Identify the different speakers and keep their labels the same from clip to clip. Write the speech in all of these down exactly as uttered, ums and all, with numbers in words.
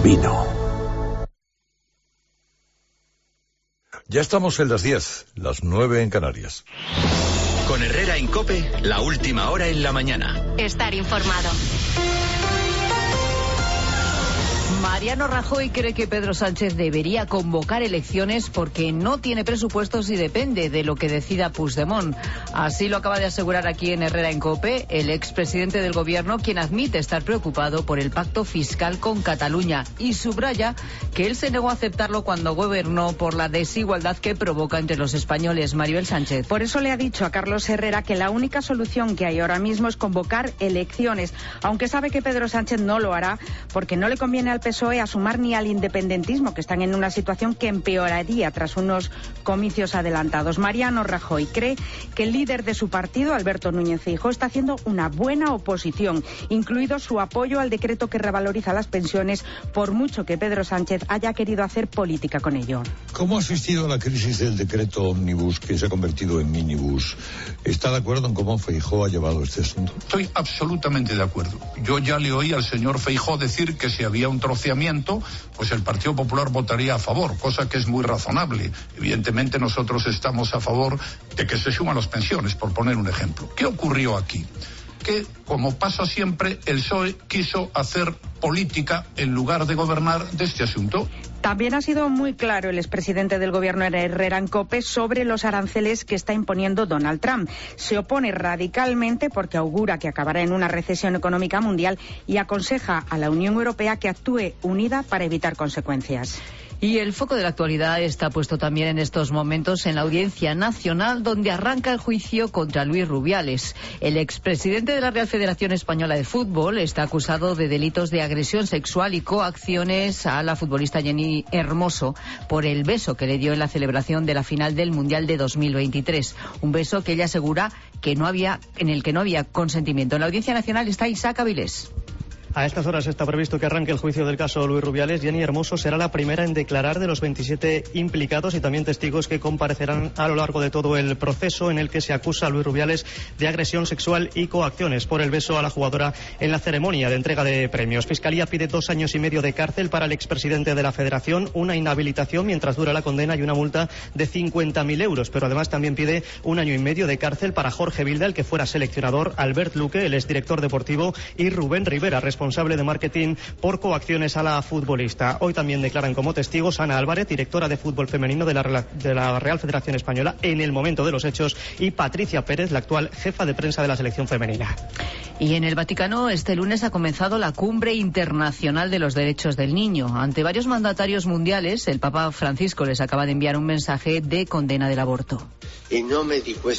Speaker 1: vino.
Speaker 2: Ya estamos en las diez, las nueve en Canarias.
Speaker 3: Con Herrera en COPE, la última hora en la mañana.
Speaker 4: Estar informado.
Speaker 5: Mariano Rajoy cree que Pedro Sánchez debería convocar elecciones porque no tiene presupuestos y depende de lo que decida Puigdemont. Así lo acaba de asegurar aquí en Herrera en COPE el expresidente del gobierno, quien admite estar preocupado por el pacto fiscal con Cataluña y subraya que él se negó a aceptarlo cuando gobernó por la desigualdad que provoca entre los españoles. Maribel Sánchez.
Speaker 6: Por eso le ha dicho a Carlos Herrera que la única solución que hay ahora mismo es convocar elecciones, aunque sabe que Pedro Sánchez no lo hará porque no le conviene al P S O E a sumar ni al independentismo, que están en una situación que empeoraría tras unos comicios adelantados. Mariano Rajoy cree que el líder de su partido, Alberto Núñez Feijóo, está haciendo una buena oposición, incluido su apoyo al decreto que revaloriza las pensiones, por mucho que Pedro Sánchez haya querido hacer política con ello.
Speaker 7: ¿Cómo ha asistido a la crisis del decreto Omnibus, que se ha convertido en minibus? ¿Está de acuerdo en cómo Feijóo ha llevado este asunto?
Speaker 8: Estoy absolutamente de acuerdo. Yo ya le oí al señor Feijóo decir que si había un troceamiento, pues el Partido Popular votaría a favor, cosa que es muy razonable. Evidentemente nosotros estamos a favor de que se suman las pensiones, por poner un ejemplo. ¿Qué ocurrió aquí? Que, como pasa siempre, el P S O E quiso hacer política en lugar de gobernar de este asunto.
Speaker 6: También ha sido muy claro el expresidente del gobierno Herrera en COPE sobre los aranceles que está imponiendo Donald Trump. Se opone radicalmente porque augura que acabará en una recesión económica mundial y aconseja a la Unión Europea que actúe unida para evitar consecuencias.
Speaker 5: Y el foco de la actualidad está puesto también en estos momentos en la Audiencia Nacional, donde arranca el juicio contra Luis Rubiales. El expresidente de la Real Federación Española de Fútbol está acusado de delitos de agresión sexual y coacciones a la futbolista Jenny Hermoso por el beso que le dio en la celebración de la final del Mundial de dos mil veintitrés. Un beso que ella asegura que no había, en el que no había consentimiento. En la Audiencia Nacional está Isaac Avilés.
Speaker 9: A estas horas está previsto que arranque el juicio del caso Luis Rubiales. Jenny Hermoso será la primera en declarar de los veintisiete implicados y también testigos que comparecerán a lo largo de todo el proceso en el que se acusa a Luis Rubiales de agresión sexual y coacciones por el beso a la jugadora en la ceremonia de entrega de premios. Fiscalía pide dos años y medio de cárcel para el expresidente de la Federación, una inhabilitación mientras dura la condena y una multa de cincuenta mil euros. Pero además también pide un año y medio de cárcel para Jorge Vilda, el que fuera seleccionador, Albert Luque, el exdirector deportivo, y Rubén Rivera, responsable responsable de marketing por coacciones a la futbolista. Hoy también declaran como testigos Ana Álvarez, directora de fútbol femenino de la, de la Real Federación Española en el momento de los hechos, y Patricia Pérez, la actual jefa de prensa de la selección femenina.
Speaker 5: Y en el Vaticano este lunes ha comenzado la Cumbre Internacional de los Derechos del Niño. Ante varios mandatarios mundiales, el Papa Francisco les acaba de enviar un mensaje de condena del aborto.
Speaker 10: En nombre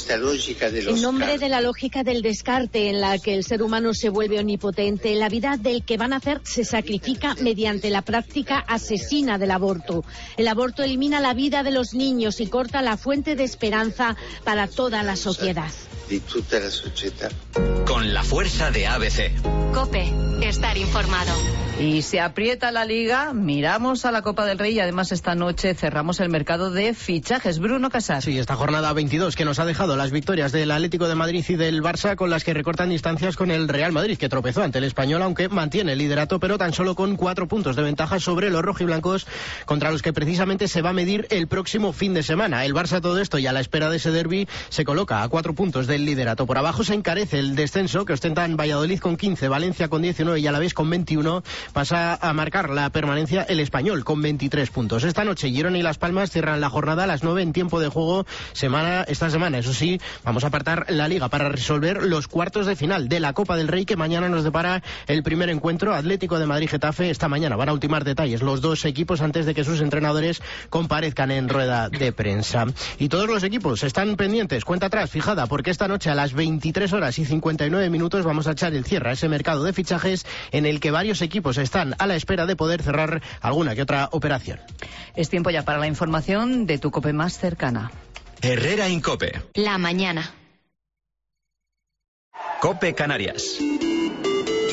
Speaker 10: de la lógica del descarte, en la que el ser humano se vuelve omnipotente, la vida del que va a nacer se sacrifica mediante la práctica asesina del aborto. El aborto elimina la vida de los niños y corta la fuente de esperanza para toda la sociedad.
Speaker 3: Con la fuerza de A B C.
Speaker 4: COPE, estar informado.
Speaker 5: Y se aprieta la Liga, miramos a la Copa del Rey y además esta noche cerramos el mercado de fichajes. Bruno Casar.
Speaker 11: Sí, esta jornada veintidós que nos ha dejado las victorias del Atlético de Madrid y del Barça, con las que recortan distancias con el Real Madrid, que tropezó ante el Español, aunque mantiene el liderato, pero tan solo con cuatro puntos de ventaja sobre los rojiblancos, contra los que precisamente se va a medir el próximo fin de semana. El Barça, todo esto y a la espera de ese derbi, se coloca a cuatro puntos del liderato. Por abajo se encarece el descenso, que ostentan Valladolid con quince, Valencia con diecinueve y Alavés con veintiuno. Pasa a marcar la permanencia el Español con veintitrés puntos. Esta noche Girona y Las Palmas cierran la jornada a las nueve en tiempo de juego semana esta semana. Eso sí, vamos a apartar la Liga para resolver los cuartos de final de la Copa del Rey, que mañana nos depara el primer encuentro. Atlético de Madrid-Getafe esta mañana. Van a ultimar detalles los dos equipos antes de que sus entrenadores comparezcan en rueda de prensa. Y todos los equipos están pendientes, cuenta atrás fijada, porque esta noche a las veintitrés horas y cincuenta y nueve minutos vamos a echar el cierre a ese mercado de fichajes en el que varios equipos están a la espera de poder cerrar alguna que otra operación.
Speaker 5: Es tiempo ya para la información de tu COPE más cercana.
Speaker 3: Herrera en COPE.
Speaker 4: La mañana.
Speaker 3: COPE Canarias.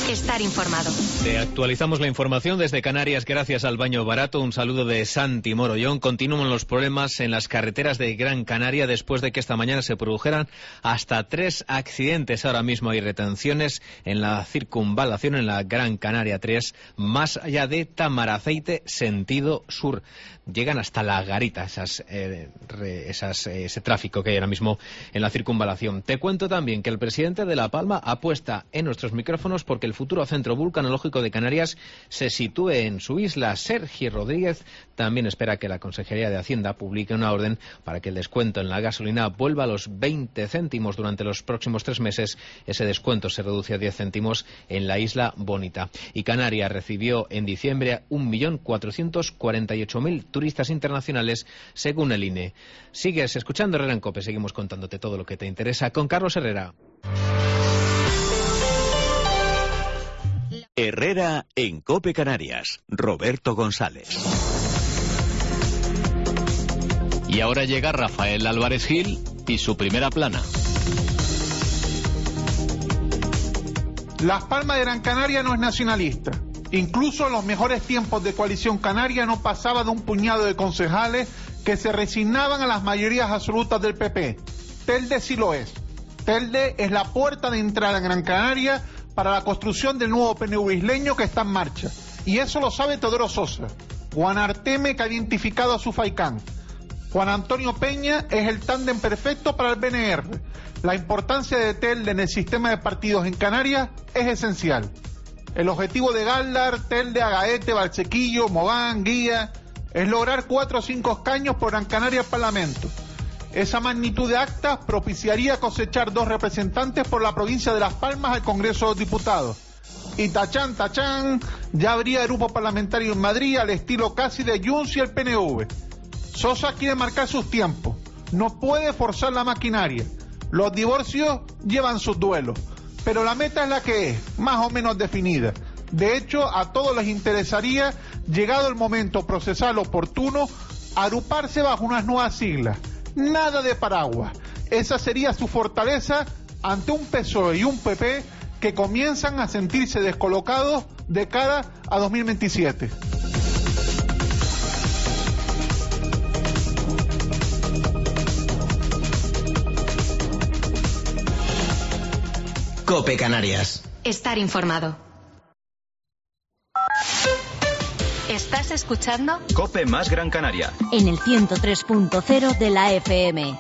Speaker 4: estar informado.
Speaker 1: Te actualizamos la información desde Canarias gracias al baño barato. Un saludo de Santi Morollón. Continúan los problemas en las carreteras de Gran Canaria después de que esta mañana se produjeran hasta tres accidentes. Ahora mismo hay retenciones en la circunvalación en la Gran Canaria tres, más allá de Tamaraceite, sentido sur. Llegan hasta La Garita esas, eh, re, esas, eh, ese tráfico que hay ahora mismo en la circunvalación. Te cuento también que el presidente de La Palma apuesta en nuestros micrófonos porque el futuro centro vulcanológico de Canarias se sitúe en su isla. Sergi Rodríguez también espera que la Consejería de Hacienda publique una orden para que el descuento en la gasolina vuelva a los veinte céntimos durante los próximos tres meses. Ese descuento se reduce a diez céntimos en la isla Bonita. Y Canarias recibió en diciembre un millón cuatrocientos cuarenta y ocho mil turistas internacionales, según el I N E. Sigues escuchando Herrera en COPE, seguimos contándote todo lo que te interesa con Carlos Herrera.
Speaker 12: Herrera en COPE Canarias, Roberto González.
Speaker 13: Y ahora llega Rafael Álvarez Gil y su primera plana.
Speaker 14: Las Palmas de Gran Canaria no es nacionalista. Incluso en los mejores tiempos de Coalición Canaria no pasaba de un puñado de concejales que se resignaban a las mayorías absolutas del P P. Telde sí lo es. Telde es la puerta de entrada en Gran Canaria para la construcción del nuevo P N V isleño que está en marcha. Y eso lo sabe Teodoro Sosa, Juan Arteme que ha identificado a su faicán. Juan Antonio Peña es el tándem perfecto para el B N R. La importancia de Telde en el sistema de partidos en Canarias es esencial. El objetivo de Galdar, Telde, Agaete, Valsequillo, Mogán, Guía, es lograr cuatro o cinco escaños por Gran Canaria al Parlamento. Esa magnitud de actas propiciaría cosechar dos representantes por la provincia de Las Palmas al Congreso de los Diputados. Y tachán, tachán, ya habría grupo parlamentario en Madrid al estilo casi de Junts y el P N V. Sosa quiere marcar sus tiempos, no puede forzar la maquinaria. Los divorcios llevan sus duelos, pero la meta es la que es, más o menos definida. De hecho, a todos les interesaría, llegado el momento procesal oportuno, agruparse bajo unas nuevas siglas. Nada de paraguas. Esa sería su fortaleza ante un P S O E y un P P que comienzan a sentirse descolocados de cara a dos mil veintisiete.
Speaker 4: COPE Canarias. Estar informado. ¿Estás escuchando?
Speaker 3: COPE más Gran Canaria.
Speaker 15: En el ciento tres punto cero de la F M.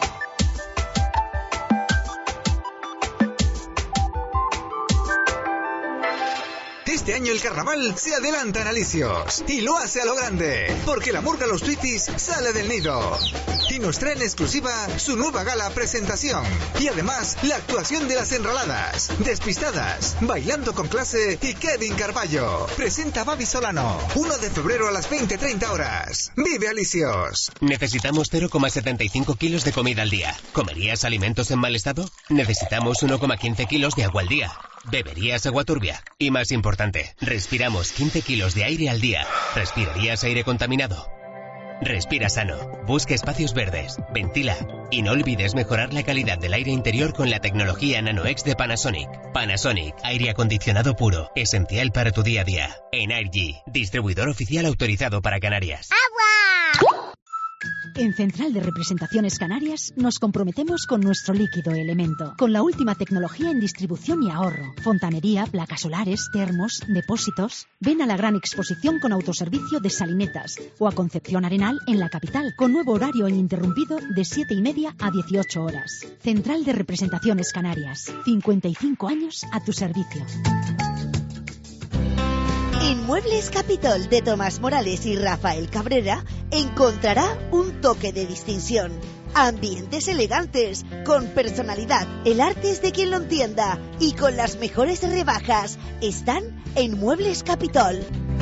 Speaker 16: Este año el carnaval se adelanta en Alicios y lo hace a lo grande, porque la murga Los Tweeties sale del nido y nos trae en exclusiva su nueva gala presentación y además la actuación de las Enraladas, Despistadas, Bailando con Clase y Kevin Carballo. Presenta Babi Solano, uno de febrero a las veinte treinta horas. ¡Vive Alicios!
Speaker 17: Necesitamos cero coma setenta y cinco kilos de comida al día. ¿Comerías alimentos en mal estado? Necesitamos uno coma quince kilos de agua al día. ¿Beberías agua turbia? Y más importante, respiramos quince kilos de aire al día. ¿Respirarías aire contaminado? Respira sano, busca espacios verdes, ventila y no olvides mejorar la calidad del aire interior con la tecnología NanoX de Panasonic. Panasonic, aire acondicionado puro, esencial para tu día a día. Energy, distribuidor oficial autorizado para Canarias.
Speaker 15: ¡Agua! En Central de Representaciones Canarias nos comprometemos con nuestro líquido elemento, con la última tecnología en distribución y ahorro. Fontanería, placas solares, termos, depósitos. Ven a la gran exposición con autoservicio de Salinetas o a Concepción Arenal en la capital, con nuevo horario ininterrumpido de siete y media a dieciocho horas. Central de Representaciones Canarias, cincuenta y cinco años a tu servicio.
Speaker 18: Inmuebles Capitol de Tomás Morales y Rafael Cabrera encontrará un toque de distinción. Ambientes elegantes, con personalidad. El arte es de quien lo entienda y con las mejores rebajas. Están en Muebles Capitol.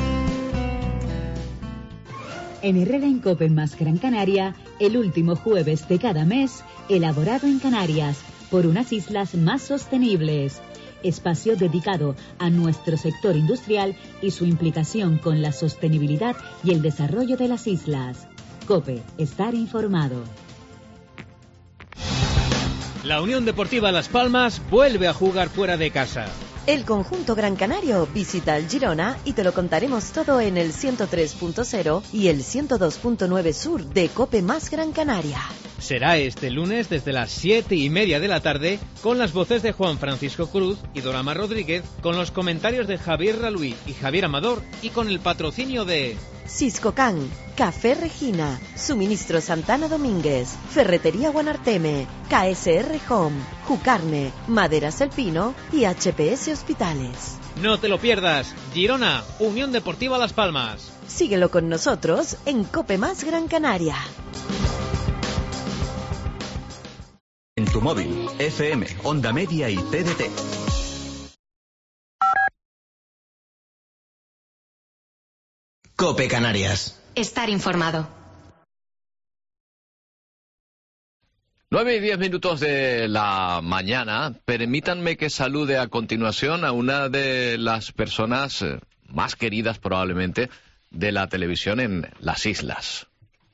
Speaker 19: En Herrera en COPE más Gran Canaria, el último jueves de cada mes, elaborado en Canarias, por unas islas más sostenibles. Espacio dedicado a nuestro sector industrial y su implicación con la sostenibilidad y el desarrollo de las islas. COPE, estar informado.
Speaker 1: La Unión Deportiva Las Palmas vuelve a jugar fuera de casa.
Speaker 20: El conjunto Gran Canario visita el Girona y te lo contaremos todo en el ciento tres punto cero y el ciento dos punto nueve Sur de COPE más Gran Canaria.
Speaker 1: Será este lunes desde las siete y media de la tarde con las voces de Juan Francisco Cruz y Dorama Rodríguez, con los comentarios de Javier Raluí y Javier Amador y con el patrocinio de
Speaker 20: Siscocan, Café Regina, Suministro Santana Domínguez, Ferretería Guanarteme, K S R Home, Jucarne, Maderas El Pino y H P S Hospitales.
Speaker 1: No te lo pierdas, Girona, Unión Deportiva Las Palmas.
Speaker 20: Síguelo con nosotros en COPE más Gran Canaria.
Speaker 3: En tu móvil, F M, Onda Media y T D T.
Speaker 4: COPE Canarias. Estar informado.
Speaker 13: Nueve y diez minutos de la mañana. Permítanme que salude a continuación a una de las personas más queridas probablemente de la televisión en las islas.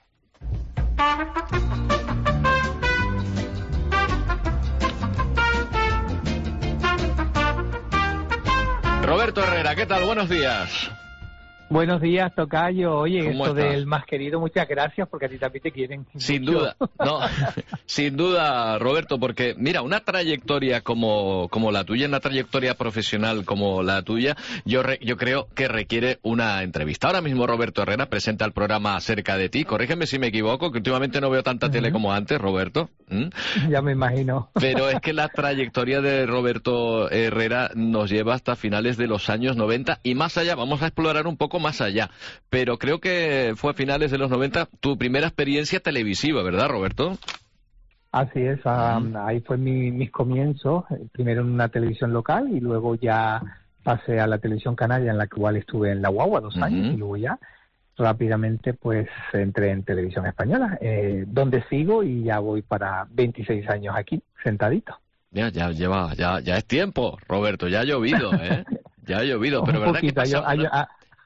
Speaker 13: Roberto Herrera, ¿qué tal? Buenos días.
Speaker 21: Buenos días, tocayo. Oye, esto
Speaker 13: estás?
Speaker 21: del más querido, muchas gracias, porque a ti también te quieren.
Speaker 13: Sin
Speaker 21: mucho.
Speaker 13: duda, no, sin duda, Roberto, porque mira, una trayectoria como, como la tuya, una trayectoria profesional como la tuya, yo, re, yo creo que requiere una entrevista. Ahora mismo Roberto Herrera presenta el programa Cerca de ti. Corrígeme si me equivoco, que últimamente no veo tanta uh-huh. tele como antes, Roberto. ¿Mm?
Speaker 21: Ya me imagino.
Speaker 13: Pero es que la trayectoria de Roberto Herrera nos lleva hasta finales de los años noventa y más allá. Vamos a explorar un poco más allá, pero creo que fue a finales de los noventa tu primera experiencia televisiva, ¿verdad, Roberto?
Speaker 21: Así es, um, ahí fue mi, mis comienzos, primero en una televisión local y luego ya pasé a la televisión canaria, en la cual estuve en La Guagua dos uh-huh. años, y luego ya rápidamente pues entré en televisión española, eh, donde sigo y ya voy para veintiséis años aquí, sentadito.
Speaker 13: Ya, ya lleva, ya, ya es tiempo, Roberto, ya ha llovido, ¿eh? Ya ha llovido, pero verdad poquito, que pasa...
Speaker 21: Yo, yo,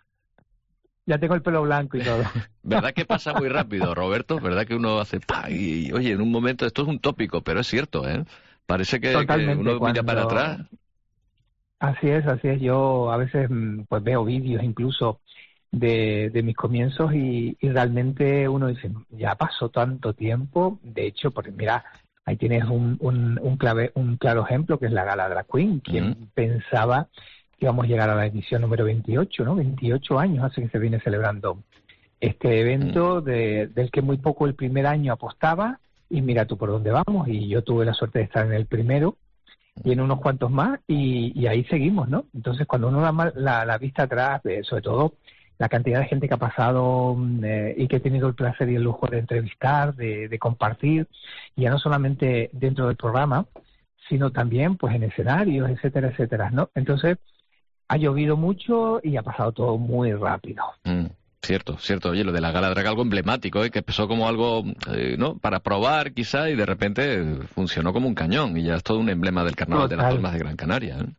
Speaker 21: Ya tengo el pelo blanco y todo.
Speaker 13: ¿Verdad que pasa muy rápido, Roberto? ¿Verdad que uno hace... ¡pah! Y, oye, en un momento... Esto es un tópico, pero es cierto, ¿eh? Parece que, que uno
Speaker 21: cuando...
Speaker 13: mira para atrás.
Speaker 21: Así es, así es. Yo a veces pues veo vídeos incluso de, de mis comienzos y, y realmente uno dice, ya pasó tanto tiempo. De hecho, porque mira, ahí tienes un, un, un, clave, un claro ejemplo, que es la Gala Drag Queen. Quien uh-huh. pensaba... íbamos a llegar a la edición número veintiocho, ¿no? veintiocho años hace que se viene celebrando este evento de, del que muy poco el primer año apostaba y mira tú por dónde vamos, y yo tuve la suerte de estar en el primero y en unos cuantos más y, y ahí seguimos, ¿no? Entonces cuando uno da la, la vista atrás, eh, sobre todo la cantidad de gente que ha pasado eh, y que he tenido el placer y el lujo de entrevistar, de, de compartir, y ya no solamente dentro del programa, sino también pues en escenarios, etcétera, etcétera, ¿no? Entonces ha llovido mucho y ha pasado todo muy rápido.
Speaker 13: Mm, cierto, cierto. Oye, lo de la Gala Drag, algo emblemático, ¿eh? Que empezó como algo, eh, ¿no? Para probar quizá y de repente funcionó como un cañón y ya es todo un emblema del Carnaval Total. de las Palmas de Gran Canaria, ¿eh?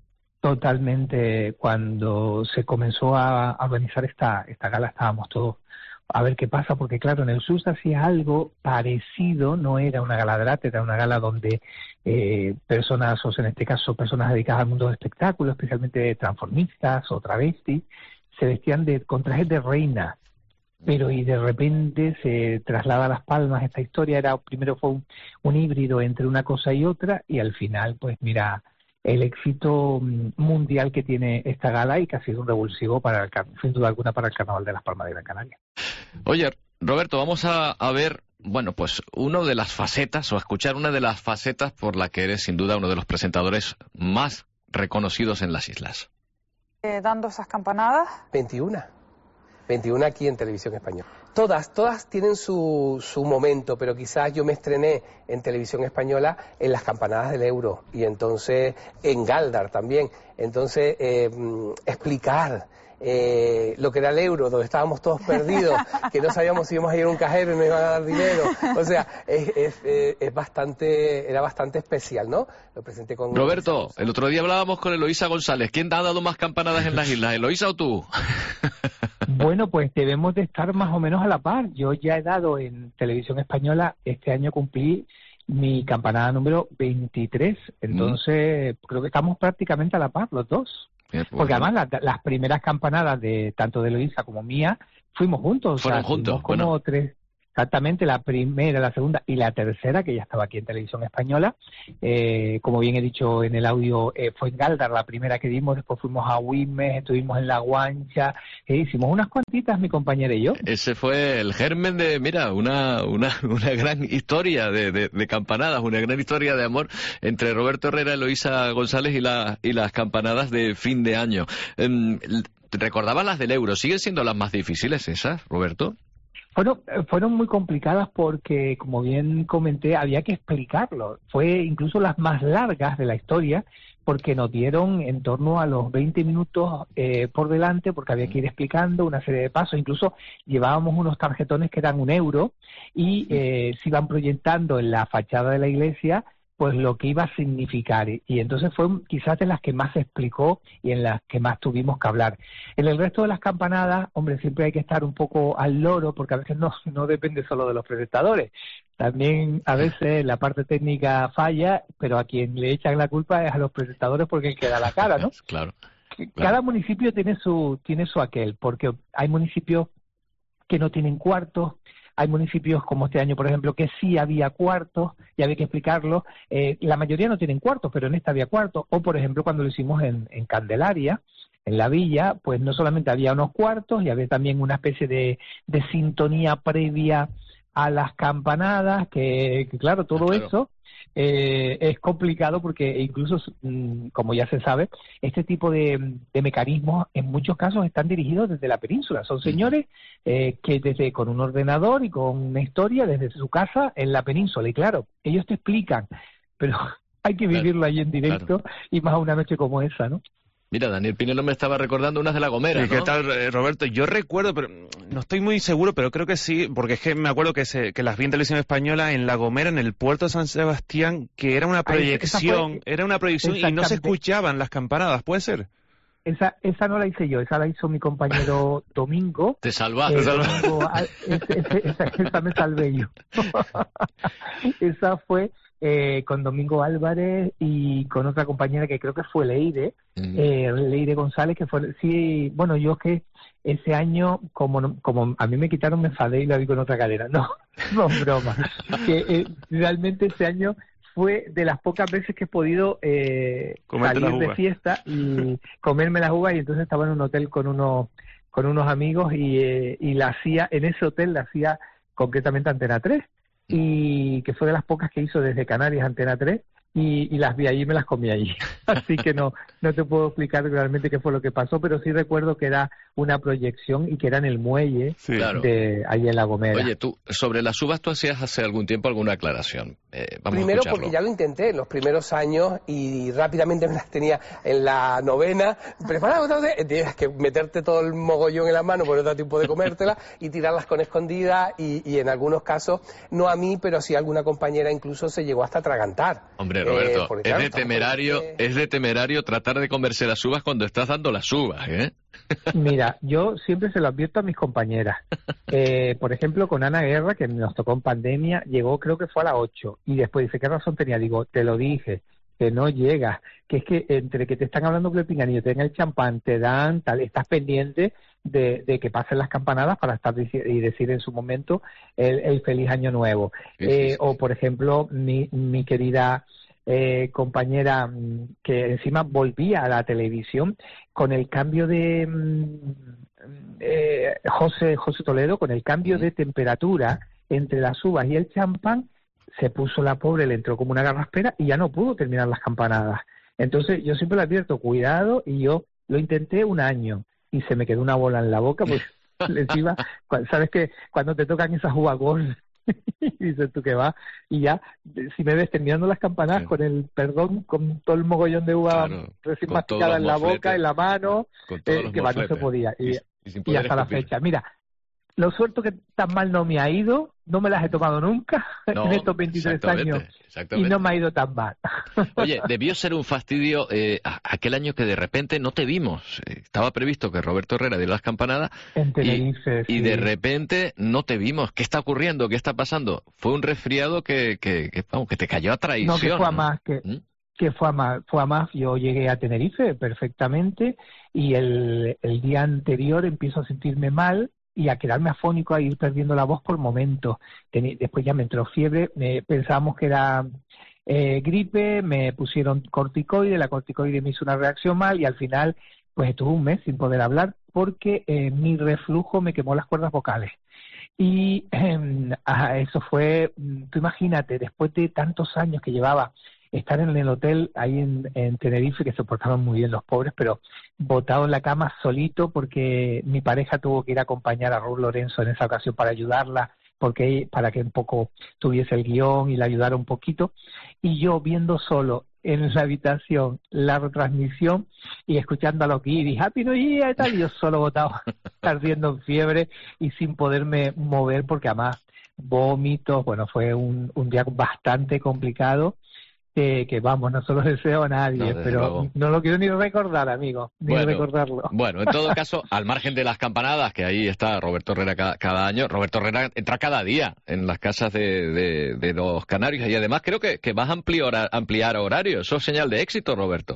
Speaker 21: Totalmente. Cuando se comenzó a, a organizar esta, esta gala estábamos todos a ver qué pasa, porque claro, en el sur se hacía algo parecido, no era una gala drag, era una gala donde eh, personas, o sea, en este caso personas dedicadas al mundo del espectáculo, especialmente transformistas o travestis, se vestían de, con trajes de reina, pero y de repente se traslada a Las Palmas esta historia, era primero fue un, un híbrido entre una cosa y otra, y al final, pues mira, el éxito mundial que tiene esta gala y que ha sido un revulsivo para el, sin duda alguna para el Carnaval de Las Palmas de Gran Canaria.
Speaker 13: Oye, Roberto, vamos a, a ver, bueno, pues una de las facetas, o a escuchar una de las facetas por la que eres sin duda uno de los presentadores más reconocidos en las islas.
Speaker 22: Eh, dando esas campanadas.
Speaker 23: veintiuna. veintiuna aquí en Televisión Española. Todas, todas tienen su, su momento, pero quizás yo me estrené en Televisión Española en las campanadas del Euro y entonces en Galdar también. Entonces, eh, explicar eh, lo que era el Euro, donde estábamos todos perdidos, que no sabíamos si íbamos a ir a un cajero y nos iban a dar dinero. O sea, es, es, es bastante, era bastante especial, ¿no? Lo presenté con...
Speaker 13: Roberto, el otro día hablábamos con Eloísa González. ¿Quién te ha dado más campanadas en las islas, Eloísa o tú?
Speaker 21: Bueno, pues debemos de estar más o menos a la par. Yo ya he dado en Televisión Española, este año cumplí mi campanada número veintitrés. Entonces, mm. creo que estamos prácticamente a la par los dos. Bien, porque bueno. además la, las primeras campanadas de tanto de Eloísa como mía fuimos juntos.
Speaker 13: Fueron
Speaker 21: o sea,
Speaker 13: juntos,
Speaker 21: como
Speaker 13: bueno.
Speaker 21: tres. Exactamente, la primera, la segunda y la tercera, que ya estaba aquí en Televisión Española. Eh, como bien he dicho en el audio, eh, fue en Galdar la primera que dimos, después fuimos a Güímez, estuvimos en La Guancha, eh, hicimos unas cuantitas mi compañera y yo.
Speaker 13: Ese fue el germen de, mira, una una, una gran historia de, de, de campanadas, una gran historia de amor entre Roberto Herrera, Eloísa González y, la, y las campanadas de fin de año. Eh, ¿Recordabas las del Euro? ¿Siguen siendo las más difíciles esas, Roberto?
Speaker 21: Fueron, fueron muy complicadas porque, como bien comenté, había que explicarlo. Fue incluso las más largas de la historia porque nos dieron en torno a los veinte minutos eh, por delante porque había que ir explicando una serie de pasos. Incluso llevábamos unos tarjetones que eran un euro y eh, se iban proyectando en la fachada de la iglesia pues lo que iba a significar, y entonces fue quizás de las que más se explicó y en las que más tuvimos que hablar. En el resto de las campanadas, hombre, siempre hay que estar un poco al loro, porque a veces no, no depende solo de los presentadores, también a veces la parte técnica falla, pero a quien le echan la culpa es a los presentadores porque el que da la cara, ¿no?
Speaker 13: Claro.
Speaker 21: Cada claro. municipio tiene su, tiene su aquel, porque hay municipios que no tienen cuartos. Hay municipios como este año, por ejemplo, que sí había cuartos y había que explicarlo. Eh, la mayoría no tienen cuartos, pero en esta había cuartos. O, por ejemplo, cuando lo hicimos en, en Candelaria, en la villa, pues no solamente había unos cuartos y había también una especie de, de sintonía previa a las campanadas, que, que claro, todo claro. eso eh, es complicado porque incluso, como ya se sabe, este tipo de, de mecanismos en muchos casos están dirigidos desde la península. Son señores eh, que desde con un ordenador y con una historia desde su casa en la península. Y claro, ellos te explican, pero hay que vivirlo claro, ahí en directo claro. y más a una noche como esa, ¿no?
Speaker 13: Mira, Daniel Pinelo me estaba recordando unas de La Gomera, ¿no?
Speaker 2: ¿Qué tal, Roberto? Yo recuerdo, pero no estoy muy seguro, pero creo que sí, porque es que me acuerdo que se, que las vi en Televisión Española en La Gomera, en el puerto de San Sebastián, que era una proyección, fue, era una proyección y no se escuchaban las campanadas, ¿puede ser?
Speaker 21: Esa esa no la hice yo, esa la hizo mi compañero Domingo.
Speaker 13: Te salvaste.
Speaker 21: Eh, Domingo, ese, ese, esa, esa me salvé yo. Esa fue... Eh, con Domingo Álvarez y con otra compañera que creo que fue Leire, uh-huh. eh, Leire González, que fue, sí, bueno, yo que ese año, como como a mí me quitaron, me enfadé y la vi con otra cadera, no, no, broma, que eh, realmente ese año fue de las pocas veces que he podido eh, salir de fiesta y comerme las uvas, y entonces estaba en un hotel con unos, con unos amigos y, eh, y la hacía, en ese hotel la hacía concretamente Antena tres, y que fue de las pocas que hizo desde Canarias Antena tres, y, y las vi allí y me las comí allí. Así que no no te puedo explicar realmente qué fue lo que pasó, pero sí recuerdo que era una proyección y que era en el muelle sí, claro. de allí en La Gomera.
Speaker 13: Oye, tú, sobre las uvas tú hacías hace algún tiempo alguna aclaración. Eh, vamos
Speaker 23: Primero
Speaker 13: a
Speaker 23: porque ya lo intenté en los primeros años y rápidamente me las tenía en la novena preparadas, tienes que meterte todo el mogollón en la mano por otro tiempo de comértela y tirarlas con escondida y, y en algunos casos, no a mí, pero sí a alguna compañera incluso se llegó hasta atragantar.
Speaker 13: Hombre, Roberto, eh, porque, es, claro, de temerario, que... es de temerario tratar de comerse las uvas cuando estás dando las uvas, ¿eh?
Speaker 21: Mira, yo siempre se lo advierto a mis compañeras. Eh, por ejemplo, con Ana Guerra, que nos tocó en pandemia, llegó creo que fue a las ocho. Y después dice, ¿qué razón tenía? Digo, te lo dije, que no llegas. Que es que entre que te están hablando con el pinganillo, te dan el champán, te dan tal, estás pendiente de, de que pasen las campanadas para estar y decir en su momento el, el feliz año nuevo. Sí, eh, sí, sí. O, por ejemplo, mi, mi querida... Eh, compañera que encima volvía a la televisión con el cambio de eh, José José Toledo, con el cambio de temperatura entre las uvas y el champán, se puso la pobre, le entró como una garraspera y ya no pudo terminar las campanadas. Entonces yo siempre le advierto, cuidado, y yo lo intenté un año y se me quedó una bola en la boca, pues encima, sabes que cuando te tocan esas uvas gordas y dices tú que va, y ya si me ves terminando las campanadas sí. con el perdón, con todo el mogollón de uva claro, recién masticada en la boca, en la mano, eh, que va, no se podía y, y, y hasta escupir. La fecha, mira, lo suelto que tan mal no me ha ido, no me las he tomado nunca no, en estos veintitrés años y no me ha ido tan mal.
Speaker 13: Oye, debió ser un fastidio eh, aquel año que de repente no te vimos. Estaba previsto que Roberto Herrera diera las campanadas
Speaker 21: en Tenerife,
Speaker 13: y,
Speaker 21: sí.
Speaker 13: y de repente no te vimos. ¿Qué está ocurriendo? ¿Qué está pasando? Fue un resfriado que, que, que, vamos, que te cayó a traición.
Speaker 21: No, que fue a más, que, ¿Mm? que fue a más, fue a más. Yo llegué a Tenerife perfectamente y el, el día anterior empiezo a sentirme mal y a quedarme afónico, a ir perdiendo la voz por momentos. Después ya me entró fiebre, me, pensábamos que era eh, gripe, me pusieron corticoide, la corticoide me hizo una reacción mal y al final pues estuve un mes sin poder hablar porque eh, mi reflujo me quemó las cuerdas vocales. Y eh, eso fue, tú imagínate, después de tantos años que llevaba estar en el hotel ahí en, en Tenerife, que se portaban muy bien los pobres, pero botado en la cama solito porque mi pareja tuvo que ir a acompañar a Ruth Lorenzo en esa ocasión para ayudarla, porque para que un poco tuviese el guión y la ayudara un poquito, y yo viendo solo en la habitación la retransmisión y escuchando a los guiris, Happy New Year y tal, y yo solo botado, ardiendo en fiebre y sin poderme mover porque además vómitos, bueno, fue un, un día bastante complicado. Que, que vamos, no se lo deseo a nadie, no, pero luego. No lo quiero ni recordar, amigo, ni
Speaker 13: bueno,
Speaker 21: recordarlo.
Speaker 13: Bueno, en todo caso, al margen de las campanadas, que ahí está Roberto Herrera cada, cada año, Roberto Herrera entra cada día en las casas de, de, de los canarios y además creo que, que vas a ampliar, ampliar horarios. Eso es señal de éxito, Roberto.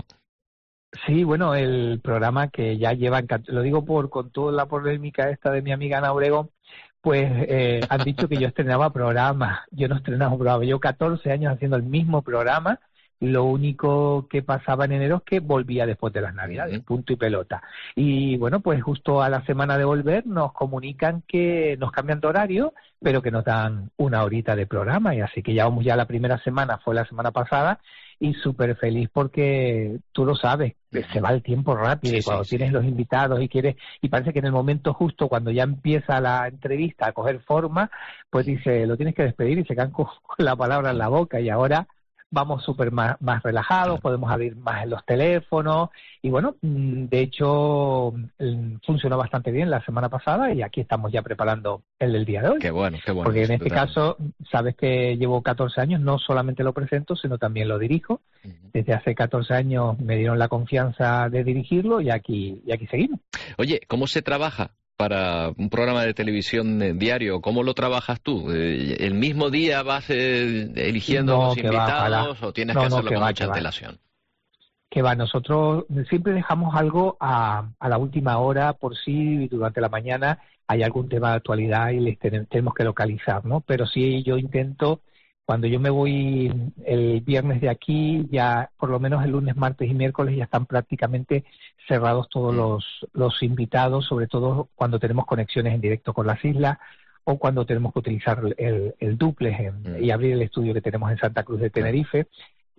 Speaker 21: Sí, bueno, el programa que ya lleva, lo digo por con toda la polémica esta de mi amiga Ana Obregón, pues eh, han dicho que yo estrenaba programa. Yo no estrenaba programa. Yo catorce años haciendo el mismo programa. Lo único que pasaba en enero es que volvía después de las Navidades, punto y pelota. Y bueno, pues justo a la semana de volver nos comunican que nos cambian de horario, pero que nos dan una horita de programa. Y así que ya vamos, ya la primera semana, fue la semana pasada, y súper feliz porque tú lo sabes, se va el tiempo rápido sí, y cuando sí, tienes sí. los invitados y quieres, y parece que en el momento justo cuando ya empieza la entrevista a coger forma, pues dice, lo tienes que despedir y se quedan con, con la palabra en la boca y ahora vamos súper más, más relajados, podemos abrir más en los teléfonos y bueno, de hecho funcionó bastante bien la semana pasada y aquí estamos ya preparando el del día de hoy.
Speaker 13: Qué bueno, qué bueno.
Speaker 21: Porque en este caso, sabes que llevo catorce años, no solamente lo presento, sino también lo dirijo. Uh-huh. Desde hace catorce años me dieron la confianza de dirigirlo y aquí, y aquí seguimos.
Speaker 13: Oye, ¿cómo se trabaja para un programa de televisión diario? ¿Cómo lo trabajas tú? ¿El mismo día vas eh, eligiendo
Speaker 21: no,
Speaker 13: los invitados va, o tienes
Speaker 21: no,
Speaker 13: que hacerlo
Speaker 21: no, que
Speaker 13: con
Speaker 21: va,
Speaker 13: mucha
Speaker 21: que
Speaker 13: antelación?
Speaker 21: Va. Que va, nosotros siempre dejamos algo a, a la última hora por si durante la mañana hay algún tema de actualidad y les ten, tenemos que localizar, ¿no? Pero sí yo intento, cuando yo me voy el viernes de aquí, ya por lo menos el lunes, martes y miércoles ya están prácticamente cerrados todos los, los invitados, sobre todo cuando tenemos conexiones en directo con las islas o cuando tenemos que utilizar el, el duplex en, y abrir el estudio que tenemos en Santa Cruz de Tenerife.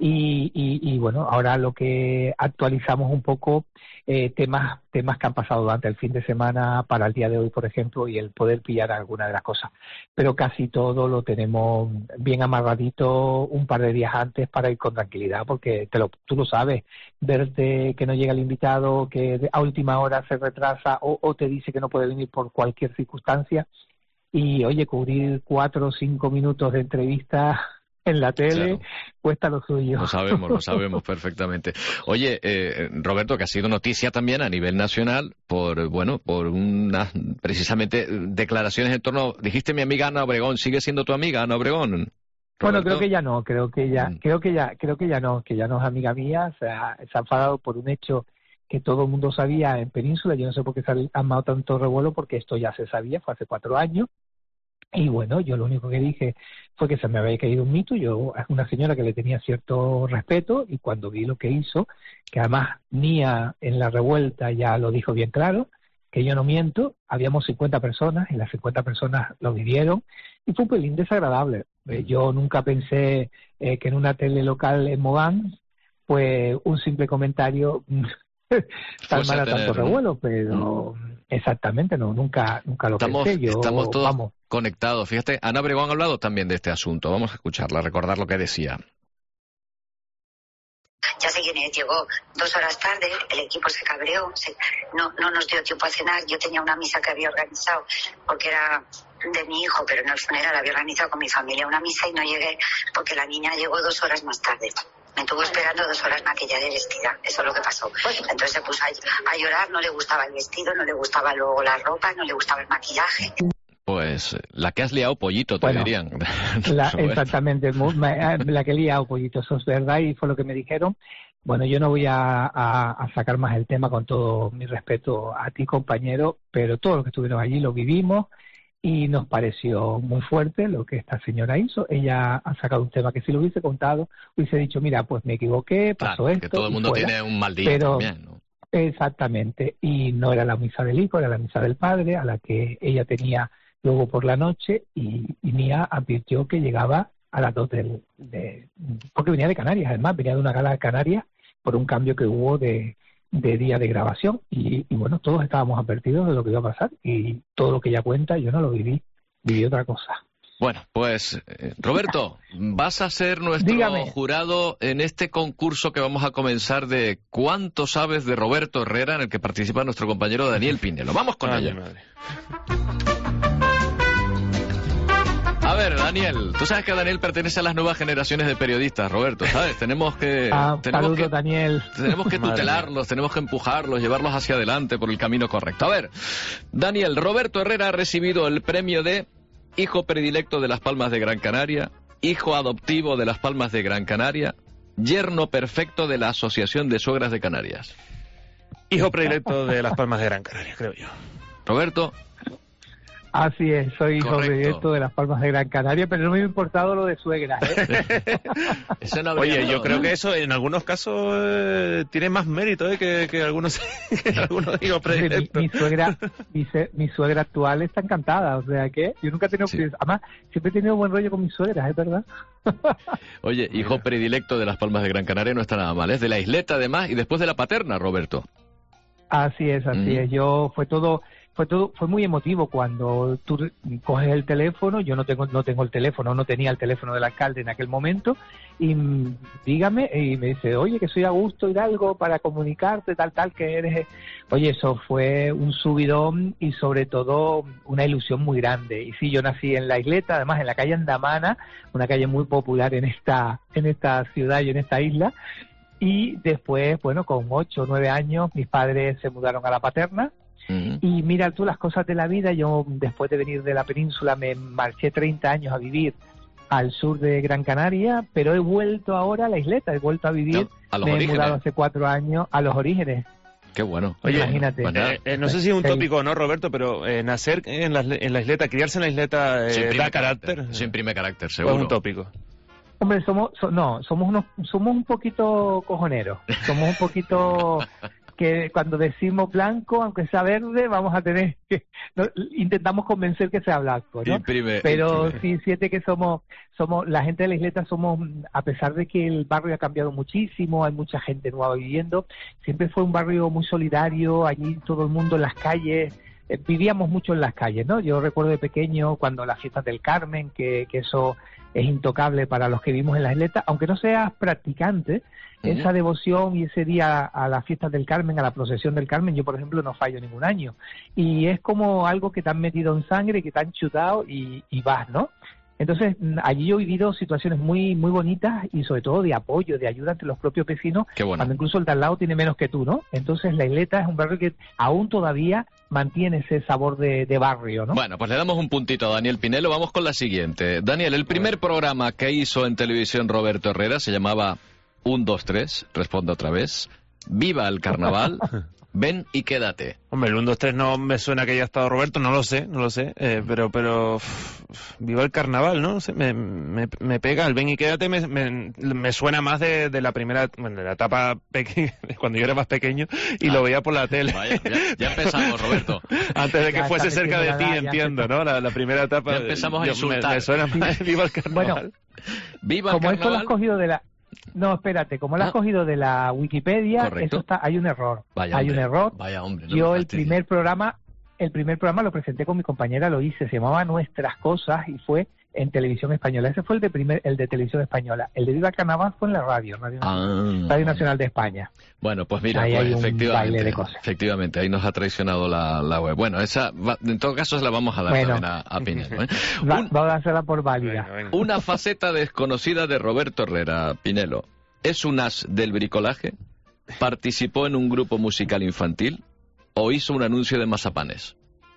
Speaker 21: Y, y, y bueno, ahora lo que actualizamos un poco eh, temas temas que han pasado durante el fin de semana para el día de hoy, por ejemplo, y el poder pillar alguna de las cosas. Pero casi todo lo tenemos bien amarradito un par de días antes para ir con tranquilidad, porque te lo, tú lo sabes, verte que no llega el invitado, que a última hora se retrasa o, o te dice que no puede venir por cualquier circunstancia. Y oye, cubrir cuatro o cinco minutos de entrevista en la tele, claro, cuesta lo suyo.
Speaker 13: Lo sabemos, lo sabemos perfectamente. Oye, eh, Roberto, que ha sido noticia también a nivel nacional por, bueno, por unas, precisamente, declaraciones en torno, dijiste mi amiga Ana Obregón, ¿sigue siendo tu amiga Ana Obregón?
Speaker 21: Roberto. Bueno, creo que ya no, creo que ya, mm. creo que ya, creo que ya no, que ya no es amiga mía, o sea, se ha enfadado por un hecho que todo el mundo sabía en Península, yo no sé por qué se ha armado tanto revuelo, porque esto ya se sabía, fue hace cuatro años. Y bueno, yo lo único que dije fue que se me había caído un mito. Yo es una señora que le tenía cierto respeto y cuando vi lo que hizo, que además Nia en la revuelta ya lo dijo bien claro, que yo no miento, habíamos cincuenta personas y las cincuenta personas lo vivieron y fue un pelín desagradable. Eh, yo nunca pensé eh, que en una tele local en Mogán, pues un simple comentario calmara tanto revuelo, pero mm. exactamente no, nunca, nunca lo
Speaker 13: estamos,
Speaker 21: pensé. Yo,
Speaker 13: estamos todos
Speaker 21: vamos.
Speaker 13: conectados. Fíjate, Ana Obregón ha hablado también de este asunto. Vamos a escucharla, a recordar lo que decía.
Speaker 6: Ya sé quién es, llegó dos horas tarde, el equipo se cabreó, se, no, no nos dio tiempo a cenar. Yo tenía una misa que había organizado porque era de mi hijo, pero en el funeral había organizado con mi familia una misa y no llegué porque la niña llegó dos horas más tarde. Me estuvo esperando dos horas maquillada y vestida, eso es lo que pasó. Entonces se puso a, a llorar, no le gustaba el vestido, no le gustaba luego la ropa, no le gustaba el maquillaje.
Speaker 13: Pues la que has liado, pollito, te bueno, dirían.
Speaker 21: La, exactamente, la que he liado, pollito, eso es verdad y fue lo que me dijeron. Bueno, yo no voy a, a, a sacar más el tema con todo mi respeto a ti, compañero, pero todos los que estuvieron allí lo vivimos y nos pareció muy fuerte lo que esta señora hizo. Ella ha sacado un tema que si lo hubiese contado, hubiese dicho, mira, pues me equivoqué, pasó claro, esto.
Speaker 13: Que todo el mundo
Speaker 21: fuera.
Speaker 13: Tiene un mal día
Speaker 21: pero,
Speaker 13: también, ¿no?
Speaker 21: Exactamente, y no era la misa del hijo, era la misa del padre, a la que ella tenía luego por la noche, y, y Mía advirtió que llegaba a las dos del... De, porque venía de Canarias, además, venía de una gala de Canarias por un cambio que hubo de, de día de grabación, y, y bueno, todos estábamos advertidos de lo que iba a pasar, y todo lo que ella cuenta, yo no lo viví, viví otra cosa.
Speaker 13: Bueno, pues eh, Roberto, vas a ser nuestro Dígame. jurado en este concurso que vamos a comenzar de ¿Cuánto sabes de Roberto Herrera?, en el que participa nuestro compañero Daniel Pinelo. Vamos con ello. A ver, Daniel, tú sabes que Daniel pertenece a las nuevas generaciones de periodistas, Roberto, ¿sabes? Tenemos que...
Speaker 21: Ah,
Speaker 13: tenemos
Speaker 21: saludo,
Speaker 13: que,
Speaker 21: Daniel.
Speaker 13: Tenemos que tutelarlos, tenemos que empujarlos, llevarlos hacia adelante por el camino correcto. A ver, Daniel, Roberto Herrera ha recibido el premio de Hijo predilecto de Las Palmas de Gran Canaria, Hijo adoptivo de Las Palmas de Gran Canaria, Yerno perfecto de la Asociación de Suegras de Canarias.
Speaker 2: Hijo predilecto de Las Palmas de Gran Canaria, creo yo.
Speaker 13: Roberto.
Speaker 21: Así es, soy hijo predilecto de Las Palmas de Gran Canaria, pero no me ha importado lo de suegras, ¿eh?
Speaker 2: Eso no Oye, yo creo que eso en algunos casos eh, tiene más mérito ¿eh? que, que algunos, que algunos hijos predilectos.
Speaker 21: Mi, mi suegra mi, mi suegra actual está encantada, o sea que yo nunca he tenido... Sí. Además, siempre he tenido buen rollo con mis suegras, ¿es verdad?
Speaker 13: Oye, hijo predilecto de Las Palmas de Gran Canaria no está nada mal, es de la isleta además y después de la paterna, Roberto.
Speaker 21: Así es, así mm. es. Yo fue todo... Fue todo, fue muy emotivo cuando tú coges el teléfono. Yo no tengo, no tengo el teléfono, no tenía el teléfono del alcalde en aquel momento, y dígame, y me dice, oye, que soy Augusto Hidalgo para comunicarte, tal, tal, que eres. Oye, eso fue un subidón y sobre todo una ilusión muy grande. Y sí, yo nací en la isleta, además en la calle Andamana, una calle muy popular en esta, en esta ciudad y en esta isla. Y después, bueno, con ocho o nueve años, mis padres se mudaron a la paterna. Uh-huh. Y mira tú las cosas de la vida. Yo después de venir de la península me marché treinta años a vivir al sur de Gran Canaria, pero he vuelto ahora a la isleta, he vuelto a vivir, no,
Speaker 13: a los
Speaker 21: me
Speaker 13: orígenes.
Speaker 21: he mudado hace cuatro años a los orígenes.
Speaker 13: Qué bueno.
Speaker 2: Oye,
Speaker 21: imagínate.
Speaker 2: Bueno, eh, eh, no sé si es un tópico o no, Roberto, pero eh, nacer en la, en la isleta, criarse en la isleta, eh, da carácter.
Speaker 13: carácter. Se imprime carácter, seguro.
Speaker 2: Es un tópico.
Speaker 21: Hombre, somos, so, no, somos unos, somos un poquito cojoneros, somos un poquito que cuando decimos blanco, aunque sea verde, vamos a tener que, no, intentamos convencer que sea blanco, ¿no?
Speaker 13: Imprime,
Speaker 21: Pero
Speaker 13: imprime.
Speaker 21: sí, siete que somos, somos, la gente de la isleta somos, a pesar de que el barrio ha cambiado muchísimo, hay mucha gente nueva viviendo, siempre fue un barrio muy solidario, allí todo el mundo en las calles, eh, vivíamos mucho en las calles, ¿no? Yo recuerdo de pequeño cuando las fiestas del Carmen, que, que eso es intocable para los que vivimos en la isleta, aunque no seas practicante, uh-huh. esa devoción y ese día a las fiestas del Carmen, a la procesión del Carmen, yo por ejemplo no fallo ningún año, y es como algo que te han metido en sangre, que te han chutado y, y vas, ¿no? Entonces, allí yo he vivido situaciones muy muy bonitas y sobre todo de apoyo, de ayuda entre los propios vecinos,
Speaker 13: bueno.
Speaker 21: cuando incluso el de al lado tiene menos que tú, ¿no? Entonces la isleta es un barrio que aún todavía mantiene ese sabor de, de barrio, ¿no?
Speaker 13: Bueno, pues le damos un puntito a Daniel Pinelo. Vamos con la siguiente. Daniel, el primer programa que hizo en televisión Roberto Herrera se llamaba un, dos, tres, responde otra vez. Viva el carnaval. Ven y quédate.
Speaker 2: Hombre, el uno, dos, tres no me suena que haya estado Roberto, no lo sé, no lo sé, eh, pero, pero, uff, viva el carnaval, ¿no? No sé, me, me, me pega, el ven y quédate me, me, me suena más de, de la primera, bueno, de la etapa pequeña, cuando yo era más pequeño y ah, lo veía por la tele.
Speaker 13: Vaya, ya, ya empezamos, Roberto.
Speaker 2: Antes de que ya fuese cerca de ti, edad, entiendo, ¿no? La, la primera etapa.
Speaker 13: Ya empezamos a insultar.
Speaker 2: Me, me suena más, viva el carnaval.
Speaker 21: Bueno,
Speaker 13: viva el
Speaker 21: como
Speaker 13: carnaval.
Speaker 21: Esto lo has cogido de la... No, espérate, como lo has ah. cogido de la Wikipedia,
Speaker 13: Correcto.
Speaker 21: Eso está, hay un error.
Speaker 13: Vaya
Speaker 21: hay
Speaker 13: hombre,
Speaker 21: un error.
Speaker 13: Vaya hombre. No
Speaker 21: Yo el primer programa, el primer programa lo presenté con mi compañera Loise, se llamaba Nuestras Cosas y fue en televisión española. Ese fue el de primer, el de televisión española. El de Viva Carnaval fue en la radio, Radio, ah. radio Nacional de España.
Speaker 13: Bueno, pues mira,
Speaker 21: ahí
Speaker 13: pues,
Speaker 21: hay un
Speaker 13: efectivamente,
Speaker 21: baile de cosas.
Speaker 13: efectivamente, ahí nos ha traicionado la, la web. Bueno, esa, va, en todo caso, se la vamos a dar bueno, también a, a Pinelo. ¿eh?
Speaker 21: Va, un, vamos a hacerla por válida.
Speaker 13: Venga, venga. Una faceta desconocida de Roberto Herrera, Pinelo. ¿Es un as del bricolaje? ¿Participó en un grupo musical infantil? ¿O hizo un anuncio de mazapanes?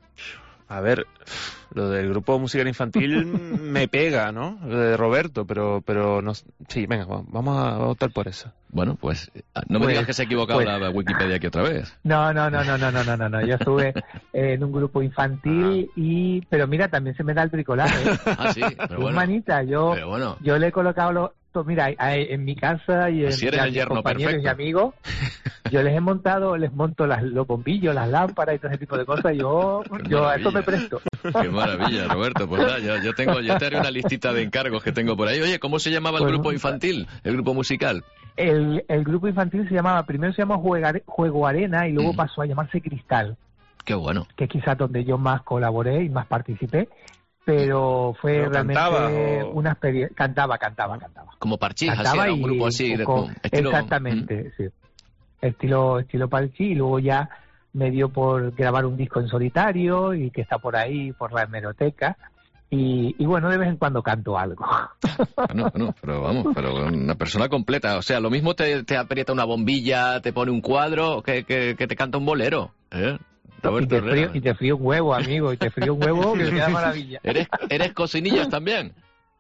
Speaker 2: A ver, lo del grupo musical infantil me pega, ¿no? Lo de Roberto, pero pero no, sí, venga, vamos a votar por eso.
Speaker 13: Bueno, pues no me pues, digas que se ha equivocado pues, la Wikipedia aquí otra vez.
Speaker 21: No, no, no, no, no, no, no, no, no. Yo estuve en un grupo infantil ah. y, pero mira, también se me da el bricolaje.
Speaker 13: Ah, sí, pero bueno.
Speaker 21: Manita, yo,
Speaker 13: pero bueno.
Speaker 21: yo le he colocado los, mira, en mi casa y en
Speaker 13: si eres el yerno
Speaker 21: compañeros
Speaker 13: perfecto.
Speaker 21: y amigos, yo les he montado, les monto las, los bombillos, las lámparas y todo ese tipo de cosas. Yo, yo a eso me presto.
Speaker 13: Qué maravilla, Roberto. Pues nada, yo, yo tengo, yo te haré una listita de encargos que tengo por ahí. Oye, ¿cómo se llamaba el pues, grupo infantil, el grupo musical?
Speaker 21: El, el grupo infantil se llamaba, primero se llamó Juega, Juego Arena y luego mm. pasó a llamarse Cristal.
Speaker 13: Qué bueno.
Speaker 21: Que es quizás donde yo más colaboré y más participé. Pero fue ¿Pero realmente cantaba, o... una experiencia. Cantaba, cantaba, cantaba.
Speaker 13: Como Parchís, así era un grupo así.
Speaker 21: Poco,
Speaker 13: de, estilo...
Speaker 21: Exactamente,
Speaker 13: ¿Mm?
Speaker 21: sí. Estilo, estilo Parchís, y luego ya me dio por grabar un disco en solitario y que está por ahí, por la hemeroteca. Y, y bueno, de vez en cuando canto algo.
Speaker 13: No, no, pero vamos, pero una persona completa. O sea, lo mismo te, te aprieta una bombilla, te pone un cuadro, que, que, que te canta un bolero. ¿eh?
Speaker 21: Y te, frío, y te frío un huevo, amigo, y te frío un huevo que te queda maravilla.
Speaker 13: ¿Eres, eres cocinillas también?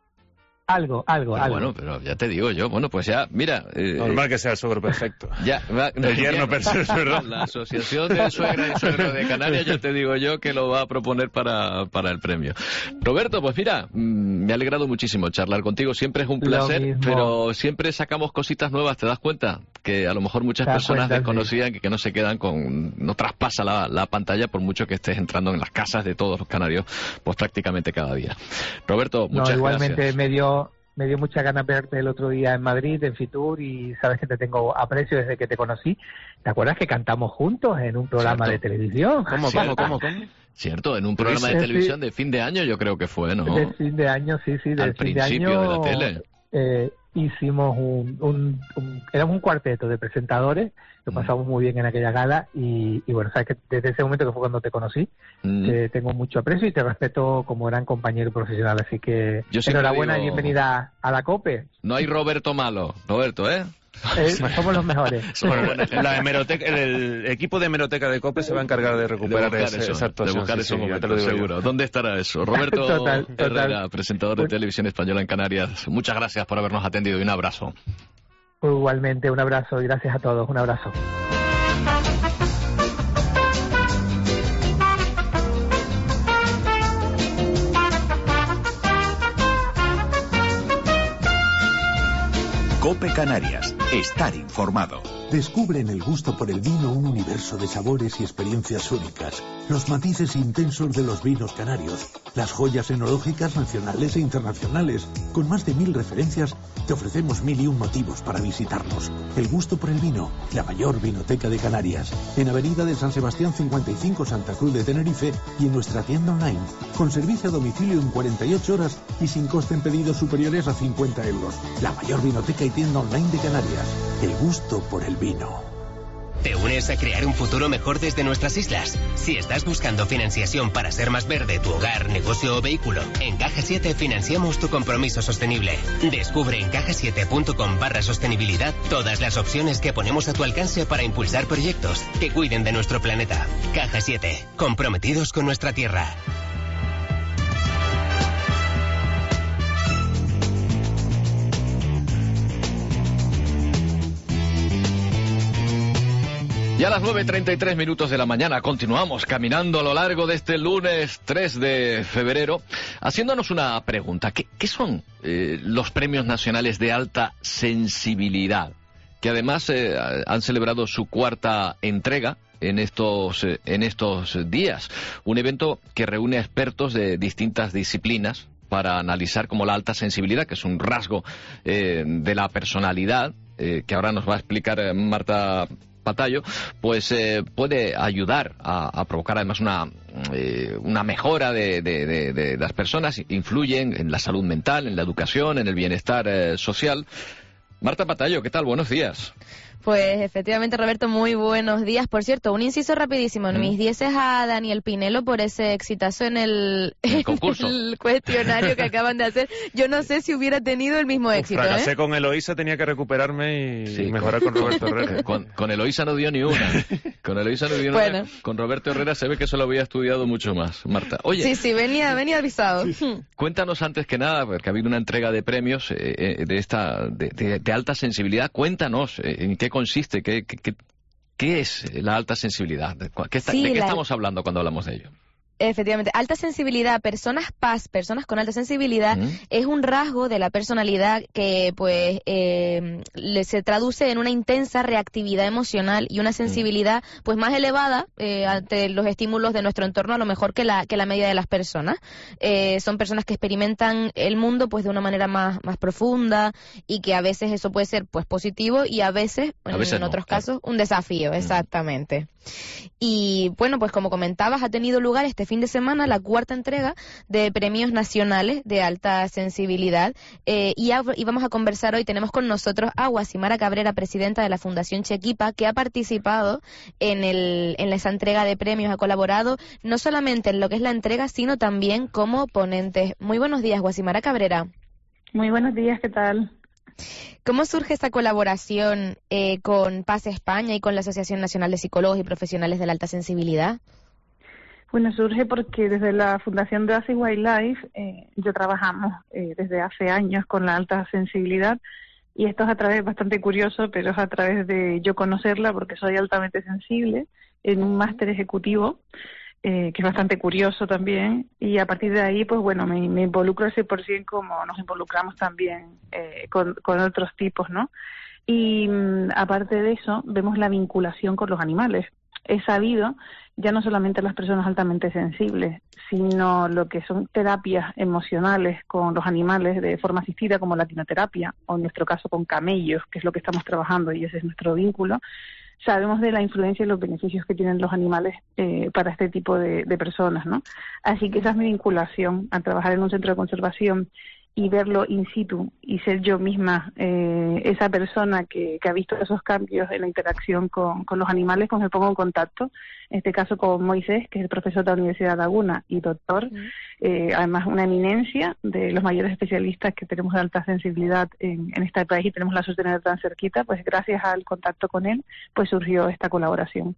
Speaker 21: Algo, algo,
Speaker 13: pero
Speaker 21: algo.
Speaker 13: Bueno, pero ya te digo yo, bueno, pues ya, mira... Eh,
Speaker 2: Normal que sea el suegro perfecto.
Speaker 13: Ya, va,
Speaker 2: el yerno perfecto, ¿verdad?
Speaker 13: La Asociación de Suegra y Suegro de Canarias, ya te digo yo que lo va a proponer para, para el premio. Roberto, pues mira, me ha alegrado muchísimo charlar contigo, siempre es un placer, pero siempre sacamos cositas nuevas, ¿te das cuenta? Que a lo mejor muchas personas cuenta, desconocían, sí. que, que no se quedan con... no traspasa la, la pantalla por mucho que estés entrando en las casas de todos los canarios, pues prácticamente cada día. Roberto, muchas
Speaker 21: no, igualmente
Speaker 13: gracias.
Speaker 21: Me dio... Me dio mucha ganas verte el otro día en Madrid, en Fitur, y sabes que te tengo aprecio desde que te conocí. ¿Te acuerdas que cantamos juntos en un programa
Speaker 13: ¿Cierto?
Speaker 21: de televisión?
Speaker 2: ¿Cómo, cómo, cómo, cómo?
Speaker 13: Cierto, en un programa de televisión de fin de año yo creo que fue, ¿no?
Speaker 21: De fin de año, sí, sí, de
Speaker 13: Al
Speaker 21: fin de
Speaker 13: principio
Speaker 21: año.
Speaker 13: de la tele.
Speaker 21: Eh, hicimos un, un, un... Éramos un cuarteto de presentadores, lo pasamos muy bien en aquella gala, y, y bueno, sabes que desde ese momento que fue cuando te conocí, mm. te tengo mucho aprecio y te respeto como gran compañero profesional, así que enhorabuena digo... y bienvenida a la COPE.
Speaker 13: No hay Roberto malo, Roberto, ¿eh?
Speaker 21: Eh, somos los mejores.
Speaker 2: Bueno, la hemeroteca, el equipo de hemeroteca de COPE se va a encargar de recuperar
Speaker 13: de
Speaker 2: ese,
Speaker 13: eso,
Speaker 2: esa actuación.
Speaker 13: De buscar
Speaker 2: sí,
Speaker 13: esos
Speaker 2: sí,
Speaker 13: momentos, sí, seguro. ¿Dónde estará eso? Roberto
Speaker 21: total,
Speaker 13: Herrera,
Speaker 21: total.
Speaker 13: presentador de Televisión Española en Canarias. Muchas gracias por habernos atendido y un abrazo.
Speaker 21: Igualmente, un abrazo y gracias a todos. Un abrazo.
Speaker 12: COPE Canarias. Estar informado.
Speaker 7: Descubre en el gusto por el vino un universo de sabores y experiencias únicas. Los matices intensos de los vinos canarios. Las joyas enológicas nacionales e internacionales. Con más de mil referencias, te ofrecemos mil y un motivos para visitarnos. El gusto por el vino, la mayor vinoteca de Canarias. En Avenida de San Sebastián cincuenta y cinco, Santa Cruz de Tenerife, y en nuestra tienda online. Con servicio a domicilio en cuarenta y ocho horas y sin coste en pedidos superiores a cincuenta euros. La mayor vinoteca y tienda online de Canarias. El gusto por el vino.
Speaker 17: ¿Te unes a crear un futuro mejor desde nuestras islas? Si estás buscando financiación para ser más verde tu hogar, negocio o vehículo, en Caja siete financiamos tu compromiso sostenible. Descubre en caja siete punto com barra sostenibilidad todas las opciones que ponemos a tu alcance para impulsar proyectos que cuiden de nuestro planeta. Caja siete, comprometidos con nuestra tierra.
Speaker 13: Ya a las nueve y treinta y tres minutos de la mañana continuamos caminando a lo largo de este lunes tres de febrero, haciéndonos una pregunta. ¿Qué, qué son eh, los premios nacionales de alta sensibilidad? Que además eh, han celebrado su cuarta entrega en estos, eh, en estos días. Un evento que reúne a expertos de distintas disciplinas para analizar cómo la alta sensibilidad, que es un rasgo eh, de la personalidad, eh, que ahora nos va a explicar eh, Marta Patayo, pues eh, puede ayudar a, a provocar además una, eh, una mejora de, de, de, de las personas, influyen en la salud mental, en la educación, en el bienestar eh, social. Marta Patayo, ¿qué tal? Buenos días.
Speaker 8: Pues efectivamente, Roberto, muy buenos días. Por cierto, un inciso rapidísimo. Mm. Mis dieces a Daniel Pinelo por ese exitazo en el,
Speaker 13: el, concurso.
Speaker 8: En el cuestionario que acaban de hacer. Yo no sé si hubiera tenido el mismo éxito.
Speaker 2: Fracasé
Speaker 8: ¿eh?
Speaker 2: con Eloísa, tenía que recuperarme y, sí, y mejorar con, con Roberto Herrera.
Speaker 13: Con, con Eloísa no dio ni una. Con Eloísa no dio
Speaker 8: bueno.
Speaker 13: una. Con Roberto Herrera se ve que eso lo había estudiado mucho más, Marta. Oye,
Speaker 8: sí, sí, venía, venía avisado. Sí.
Speaker 13: Cuéntanos antes que nada, porque ha habido una entrega de premios eh, de esta de, de, de alta sensibilidad. Cuéntanos eh, en qué consiste, qué ¿Qué, ¿Qué es la alta sensibilidad? ¿Qué está,
Speaker 8: sí,
Speaker 13: ¿De qué
Speaker 8: la...
Speaker 13: estamos hablando cuando hablamos de ello?
Speaker 8: Efectivamente, alta sensibilidad, personas P A S, personas con alta sensibilidad, ¿Mm? es un rasgo de la personalidad que pues eh, le, se traduce en una intensa reactividad emocional y una sensibilidad ¿Mm? pues más elevada eh, ante los estímulos de nuestro entorno a lo mejor que la que la media de las personas. Eh, son personas que experimentan el mundo pues de una manera más más profunda y que a veces eso puede ser pues positivo y a veces,
Speaker 13: a veces
Speaker 8: en
Speaker 13: no,
Speaker 8: otros
Speaker 13: claro.
Speaker 8: casos, un desafío, exactamente. Y bueno, pues como comentabas, ha tenido lugar este fin de semana la cuarta entrega de premios nacionales de alta sensibilidad eh, y, a, y vamos a conversar hoy, tenemos con nosotros a Guasimara Cabrera, presidenta de la Fundación Chequipa, que ha participado en, el, en esa entrega de premios, ha colaborado no solamente en lo que es la entrega, sino también como ponente. Muy buenos días, Guasimara Cabrera.
Speaker 9: Muy buenos días, ¿qué tal?
Speaker 8: ¿Cómo surge esta colaboración eh, con P A S España y con la Asociación Nacional de Psicólogos y Profesionales de la Alta Sensibilidad?
Speaker 9: Bueno, surge porque desde la Fundación de Oasis Wildlife eh, yo trabajamos eh, desde hace años con la alta sensibilidad y esto es a través, bastante curioso, pero es a través de yo conocerla porque soy altamente sensible en un máster ejecutivo. Eh, que es bastante curioso también, y a partir de ahí, pues bueno, me, me involucro al cien por ciento como nos involucramos también eh, con, con otros tipos, ¿no? Y mm, aparte de eso, vemos la vinculación con los animales. He sabido, ya no solamente las personas altamente sensibles, sino lo que son terapias emocionales con los animales de forma asistida, como la quinoterapia, o en nuestro caso con camellos, que es lo que estamos trabajando y ese es nuestro vínculo. Sabemos de la influencia y los beneficios que tienen los animales eh, para este tipo de, de personas, ¿no? Así que esa es mi vinculación, a trabajar en un centro de conservación y verlo in situ y ser yo misma eh, esa persona que, que ha visto esos cambios en la interacción con, con los animales, pues me pongo en contacto, en este caso con Moisés, que es el profesor de la Universidad de Laguna y doctor, uh-huh. eh, además una eminencia de los mayores especialistas que tenemos de alta sensibilidad en, en este país y tenemos la suerte de tener tan cerquita, pues gracias al contacto con él, pues surgió esta colaboración.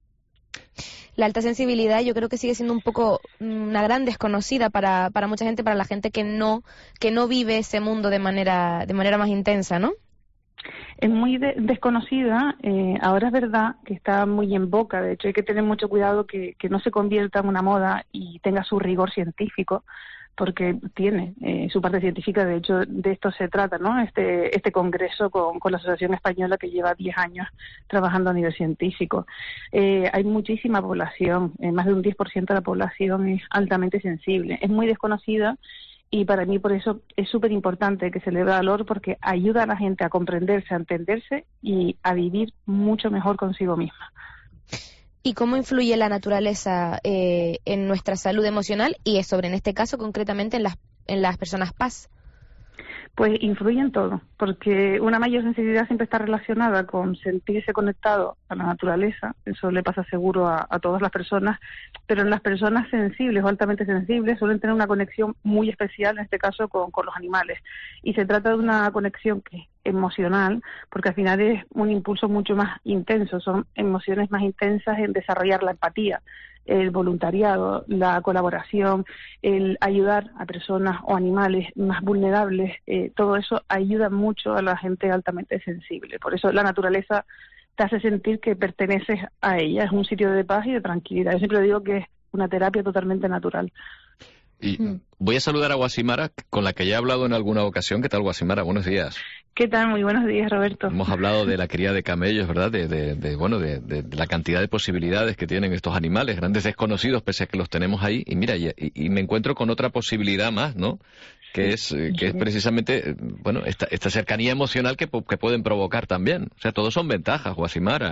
Speaker 8: La alta sensibilidad yo creo que sigue siendo un poco una gran desconocida para, para mucha gente, para la gente que no que no vive ese mundo de manera de manera más intensa, ¿no?
Speaker 9: Es muy de, desconocida, eh, ahora es verdad que está muy en boca, de hecho hay que tener mucho cuidado que, que no se convierta en una moda y tenga su rigor científico, porque tiene eh, su parte científica, de hecho de esto se trata, ¿no? Este este congreso con, con la Asociación Española que lleva diez años trabajando a nivel científico. Eh, hay muchísima población, eh, más de un diez por ciento de la población es altamente sensible, es muy desconocida y para mí por eso es súper importante que se le dé valor porque ayuda a la gente a comprenderse, a entenderse y a vivir mucho mejor consigo misma.
Speaker 8: ¿Y cómo influye la naturaleza eh, en nuestra salud emocional y sobre, en este caso, concretamente en las, en las personas P A S?
Speaker 9: Pues influye en todo, porque una mayor sensibilidad siempre está relacionada con sentirse conectado a la naturaleza, eso le pasa seguro a, a todas las personas, pero en las personas sensibles o altamente sensibles suelen tener una conexión muy especial, en este caso con, con los animales, y se trata de una conexión que es emocional, porque al final es un impulso mucho más intenso, son emociones más intensas en desarrollar la empatía, el voluntariado, la colaboración, el ayudar a personas o animales más vulnerables, eh, todo eso ayuda mucho a la gente altamente sensible. Por eso la naturaleza te hace sentir que perteneces a ella, es un sitio de paz y de tranquilidad. Yo siempre digo que es una terapia totalmente natural.
Speaker 13: Y voy a saludar a Guasimara, con la que ya he hablado en alguna ocasión. ¿Qué tal, Guasimara? Buenos días.
Speaker 9: ¿Qué tal? Muy buenos días, Roberto.
Speaker 13: Hemos hablado de la cría de camellos, ¿verdad? De, de, de bueno, de, de, de la cantidad de posibilidades que tienen estos animales, grandes desconocidos, pese a que los tenemos ahí. Y mira, y, y me encuentro con otra posibilidad más, ¿no? Que es, que es precisamente, bueno, esta, esta cercanía emocional que, que pueden provocar también. O sea, todos son ventajas, Guasimara, ¿eh?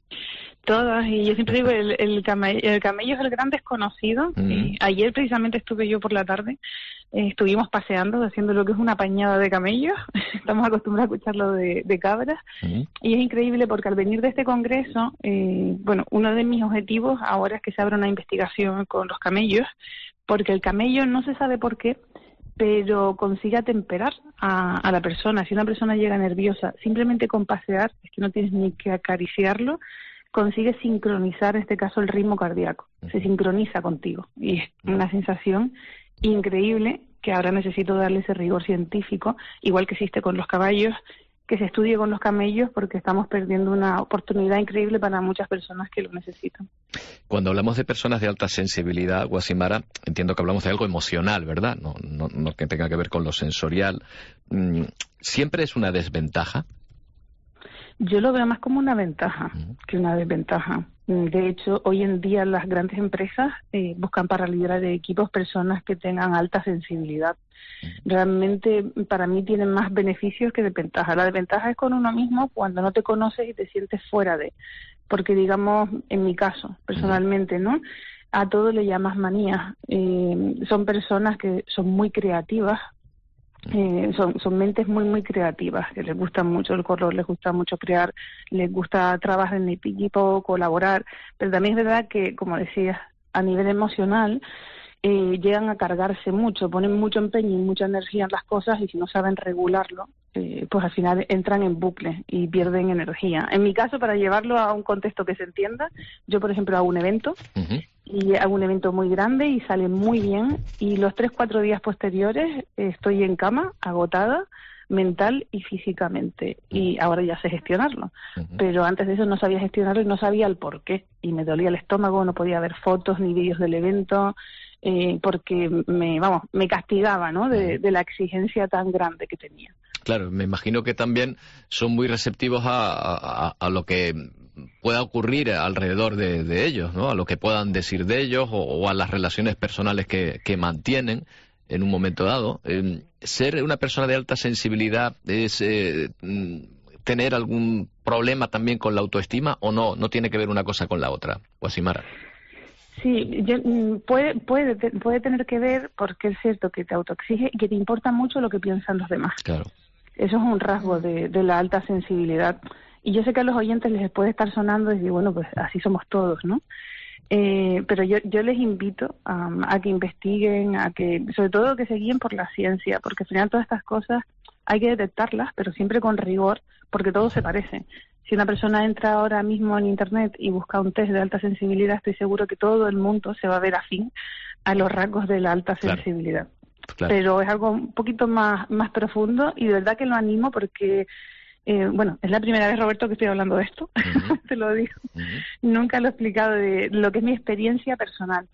Speaker 9: Todas, y yo siempre digo, el, el, camello, el camello es el gran desconocido. Mm. Eh, ayer precisamente estuve yo por la tarde, eh, estuvimos paseando, haciendo lo que es una pañada de camellos, estamos acostumbrados a escucharlo de, de cabras, mm. y es increíble porque al venir de este congreso, eh, bueno, uno de mis objetivos ahora es que se abra una investigación con los camellos, porque el camello no se sabe por qué, pero consigue atemperar a, a la persona. Si una persona llega nerviosa, simplemente con pasear, es que no tienes ni que acariciarlo, consigue sincronizar, en este caso, el ritmo cardíaco. Se sincroniza contigo. Y es una sensación increíble que ahora necesito darle ese rigor científico, igual que existe con los caballos, que se estudie con los camellos, porque estamos perdiendo una oportunidad increíble para muchas personas que lo necesitan.
Speaker 13: Cuando hablamos de personas de alta sensibilidad, Guasimara, entiendo que hablamos de algo emocional, ¿verdad? No, no, no que tenga que ver con lo sensorial. ¿Siempre es una desventaja?
Speaker 9: Yo lo veo más como una ventaja que una desventaja. De hecho, hoy en día las grandes empresas eh, buscan para liderar equipos personas que tengan alta sensibilidad. Realmente, para mí, tienen más beneficios que desventajas. La desventaja es con uno mismo cuando no te conoces y te sientes fuera de. Porque, digamos, en mi caso, personalmente, ¿no? A todo le llamas manía. Eh, son personas que son muy creativas. Eh, son, son mentes muy muy creativas, que les gusta mucho el color, les gusta mucho crear, les gusta trabajar en equipo, colaborar, pero también es verdad que, como decías, a nivel emocional eh, llegan a cargarse mucho, ponen mucho empeño y mucha energía en las cosas, y si no saben regularlo, eh, pues al final entran en bucle y pierden energía. En mi caso, para llevarlo a un contexto que se entienda, yo por ejemplo hago un evento, uh-huh. y hago un evento muy grande y sale muy bien, y los tres, cuatro días posteriores estoy en cama, agotada, mental y físicamente, y ahora ya sé gestionarlo, uh-huh. pero antes de eso no sabía gestionarlo y no sabía el por qué, y me dolía el estómago, no podía ver fotos ni vídeos del evento, eh, porque me, vamos, me castigaba, ¿no?, de, de la exigencia tan grande que tenía.
Speaker 13: Claro, me imagino que también son muy receptivos a, a, a lo que pueda ocurrir alrededor de, de ellos, ¿no? A lo que puedan decir de ellos o, o a las relaciones personales que, que mantienen en un momento dado. Eh, ser una persona de alta sensibilidad es eh, tener algún problema también con la autoestima, o no, no tiene que ver una cosa con la otra, Guasimara.
Speaker 9: Sí, yo, puede, puede, puede tener que ver, porque es cierto que te autoexige y que te importa mucho lo que piensan los demás.
Speaker 13: Claro.
Speaker 9: Eso es un rasgo de, de la alta sensibilidad. Y yo sé que a los oyentes les puede estar sonando y decir, bueno, pues así somos todos, ¿no? Eh, pero yo, yo les invito um, a que investiguen, a que, sobre todo, que se guíen por la ciencia, porque al final todas estas cosas hay que detectarlas, pero siempre con rigor, porque todo se parece. Si una persona entra ahora mismo en Internet y busca un test de alta sensibilidad, estoy seguro que todo el mundo se va a ver afín a los rasgos de la alta
Speaker 13: claro.
Speaker 9: sensibilidad.
Speaker 13: Claro.
Speaker 9: Pero es algo un poquito más, más profundo, y de verdad que lo animo porque... Eh, bueno, es la primera vez, Roberto, que estoy hablando de esto, uh-huh. te lo digo. Uh-huh. Nunca lo he explicado de lo que es mi experiencia personal,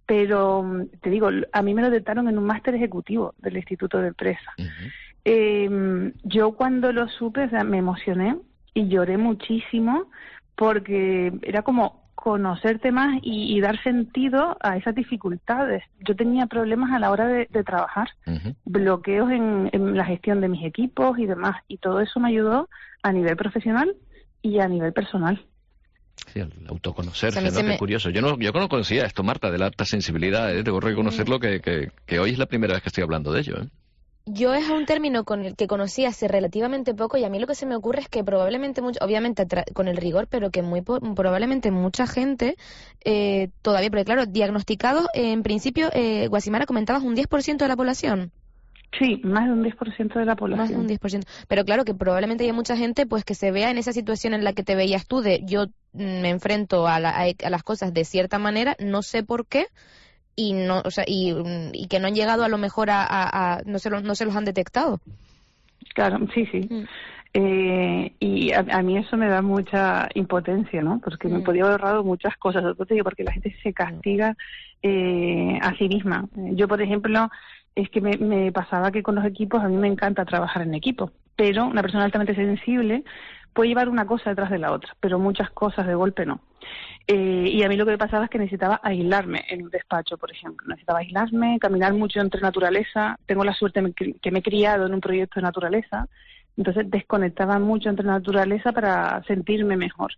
Speaker 9: pero te digo, a mí me lo detectaron en un máster ejecutivo del Instituto de Empresa. Uh-huh. Eh, yo cuando lo supe, o sea, me emocioné y lloré muchísimo, porque era como conocerte más y, y dar sentido a esas dificultades. Yo tenía problemas a la hora de, de trabajar, uh-huh. bloqueos en, en la gestión de mis equipos y demás, y todo eso me ayudó a nivel profesional y a nivel personal.
Speaker 13: Sí, el autoconocerse,
Speaker 8: o sea,
Speaker 13: ¿no? Qué
Speaker 8: me...
Speaker 13: curioso. Yo no, yo no conocía esto, Marta, de la alta sensibilidad, ¿eh? Debo reconocerlo que, que, que hoy es la primera vez que estoy hablando de ello, ¿eh?
Speaker 8: Yo es un término con el que conocí hace relativamente poco, y a mí lo que se me ocurre es que probablemente, mucho, obviamente con el rigor, pero que muy probablemente mucha gente eh, todavía, porque claro, diagnosticados, eh, en principio, eh, Guasimara, comentabas un diez por ciento de la población.
Speaker 9: Sí, más de un diez por ciento de la población.
Speaker 8: Más de un diez por ciento. Pero claro que probablemente hay mucha gente pues que se vea en esa situación en la que te veías tú, de yo me enfrento a, la, a, a las cosas de cierta manera, no sé por qué, y no, o sea, y, y que no han llegado a lo mejor a, a, a no se los, no se los han detectado.
Speaker 9: Claro, sí, sí. Mm. Eh, y a, a mí eso me da mucha impotencia, ¿no? Porque mm. me podía haber ahorrado muchas cosas, porque la gente se castiga eh, a sí misma. Yo, por ejemplo, es que me, me pasaba que con los equipos, a mí me encanta trabajar en equipo, pero una persona altamente sensible puede llevar una cosa detrás de la otra, pero muchas cosas de golpe no. Eh, y a mí lo que me pasaba es que necesitaba aislarme en un despacho, por ejemplo. Necesitaba aislarme, caminar mucho entre naturaleza. Tengo la suerte que me he criado en un proyecto de naturaleza, entonces desconectaba mucho entre naturaleza para sentirme mejor.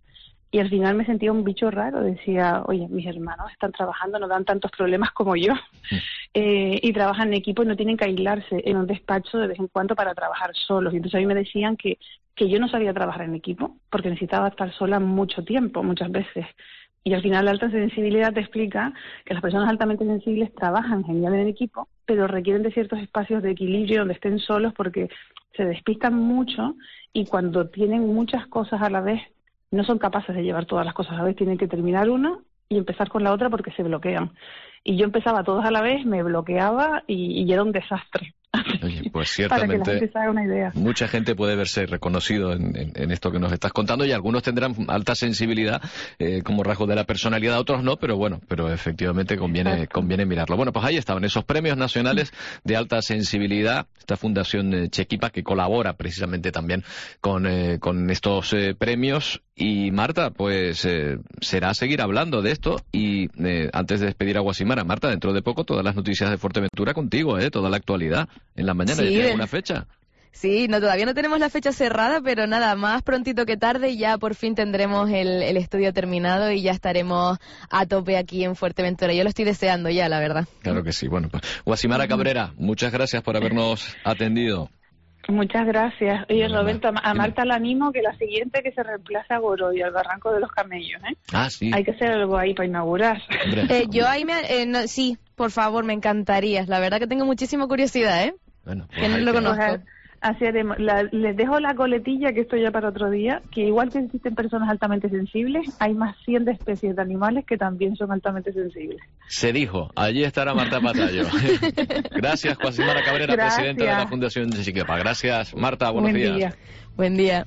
Speaker 9: y al final me sentía un bicho raro. Decía, oye, mis hermanos están trabajando, no dan tantos problemas como yo, eh, y trabajan en equipo y no tienen que aislarse en un despacho de vez en cuando para trabajar solos. Y entonces a mí me decían que, que yo no sabía trabajar en equipo porque necesitaba estar sola mucho tiempo, muchas veces. Y al final la alta sensibilidad te explica que las personas altamente sensibles trabajan genial en equipo, pero requieren de ciertos espacios de equilibrio donde estén solos porque se despistan mucho y cuando tienen muchas cosas a la vez no son capaces de llevar todas las cosas a la vez, tienen que terminar una y empezar con la otra porque se bloquean. Y yo empezaba todas a la vez, me bloqueaba y, y era un desastre.
Speaker 13: Oye, pues ciertamente
Speaker 9: Para que la gente se haga una idea.
Speaker 13: Mucha gente puede verse reconocido en, en, en esto que nos estás contando y algunos tendrán alta sensibilidad eh, como rasgo de la personalidad, otros no, pero bueno, pero efectivamente conviene, conviene mirarlo. Bueno, pues ahí estaban esos premios nacionales de alta sensibilidad, esta fundación eh, Chequipa que colabora precisamente también con, eh, con estos eh, premios. Y Marta, pues eh, será seguir hablando de esto y eh, antes de despedir a Guasimara, Marta, dentro de poco todas las noticias de Fuerteventura contigo, eh, toda la actualidad en la mañana.
Speaker 8: Sí,
Speaker 13: ¿Ya tienes una fecha?
Speaker 8: Sí, no, todavía no tenemos la fecha cerrada, pero nada, más prontito que tarde ya por fin tendremos el, el estudio terminado y ya estaremos a tope aquí en Fuerteventura. Yo lo estoy deseando ya, la verdad.
Speaker 13: Claro que sí. Bueno, pues Guasimara Cabrera, muchas gracias por habernos atendido.
Speaker 9: Muchas gracias. Oye, Roberto, a Marta la animo que la siguiente que se reemplace a Goroy, al Barranco de los Camellos, ¿eh?
Speaker 13: Ah, sí.
Speaker 9: Hay que hacer algo ahí para inaugurar.
Speaker 8: Eh, yo ahí me... Eh, no, sí, por favor, me encantaría. La verdad que tengo muchísima curiosidad, ¿eh?
Speaker 13: Bueno, pues
Speaker 8: que no lo conozco.
Speaker 9: Pues, así haremos. La, les dejo la coletilla, que esto ya para otro día, que igual que existen personas altamente sensibles, hay más cien de especies de animales que también son altamente sensibles.
Speaker 13: Se dijo. Allí estará Marta Patallo. Gracias, Guasimara Cabrera,
Speaker 9: Gracias.
Speaker 13: presidenta de la Fundación de Chequipa. Gracias, Marta. Buenos
Speaker 9: Buen
Speaker 13: días.
Speaker 9: día.
Speaker 8: Buen día.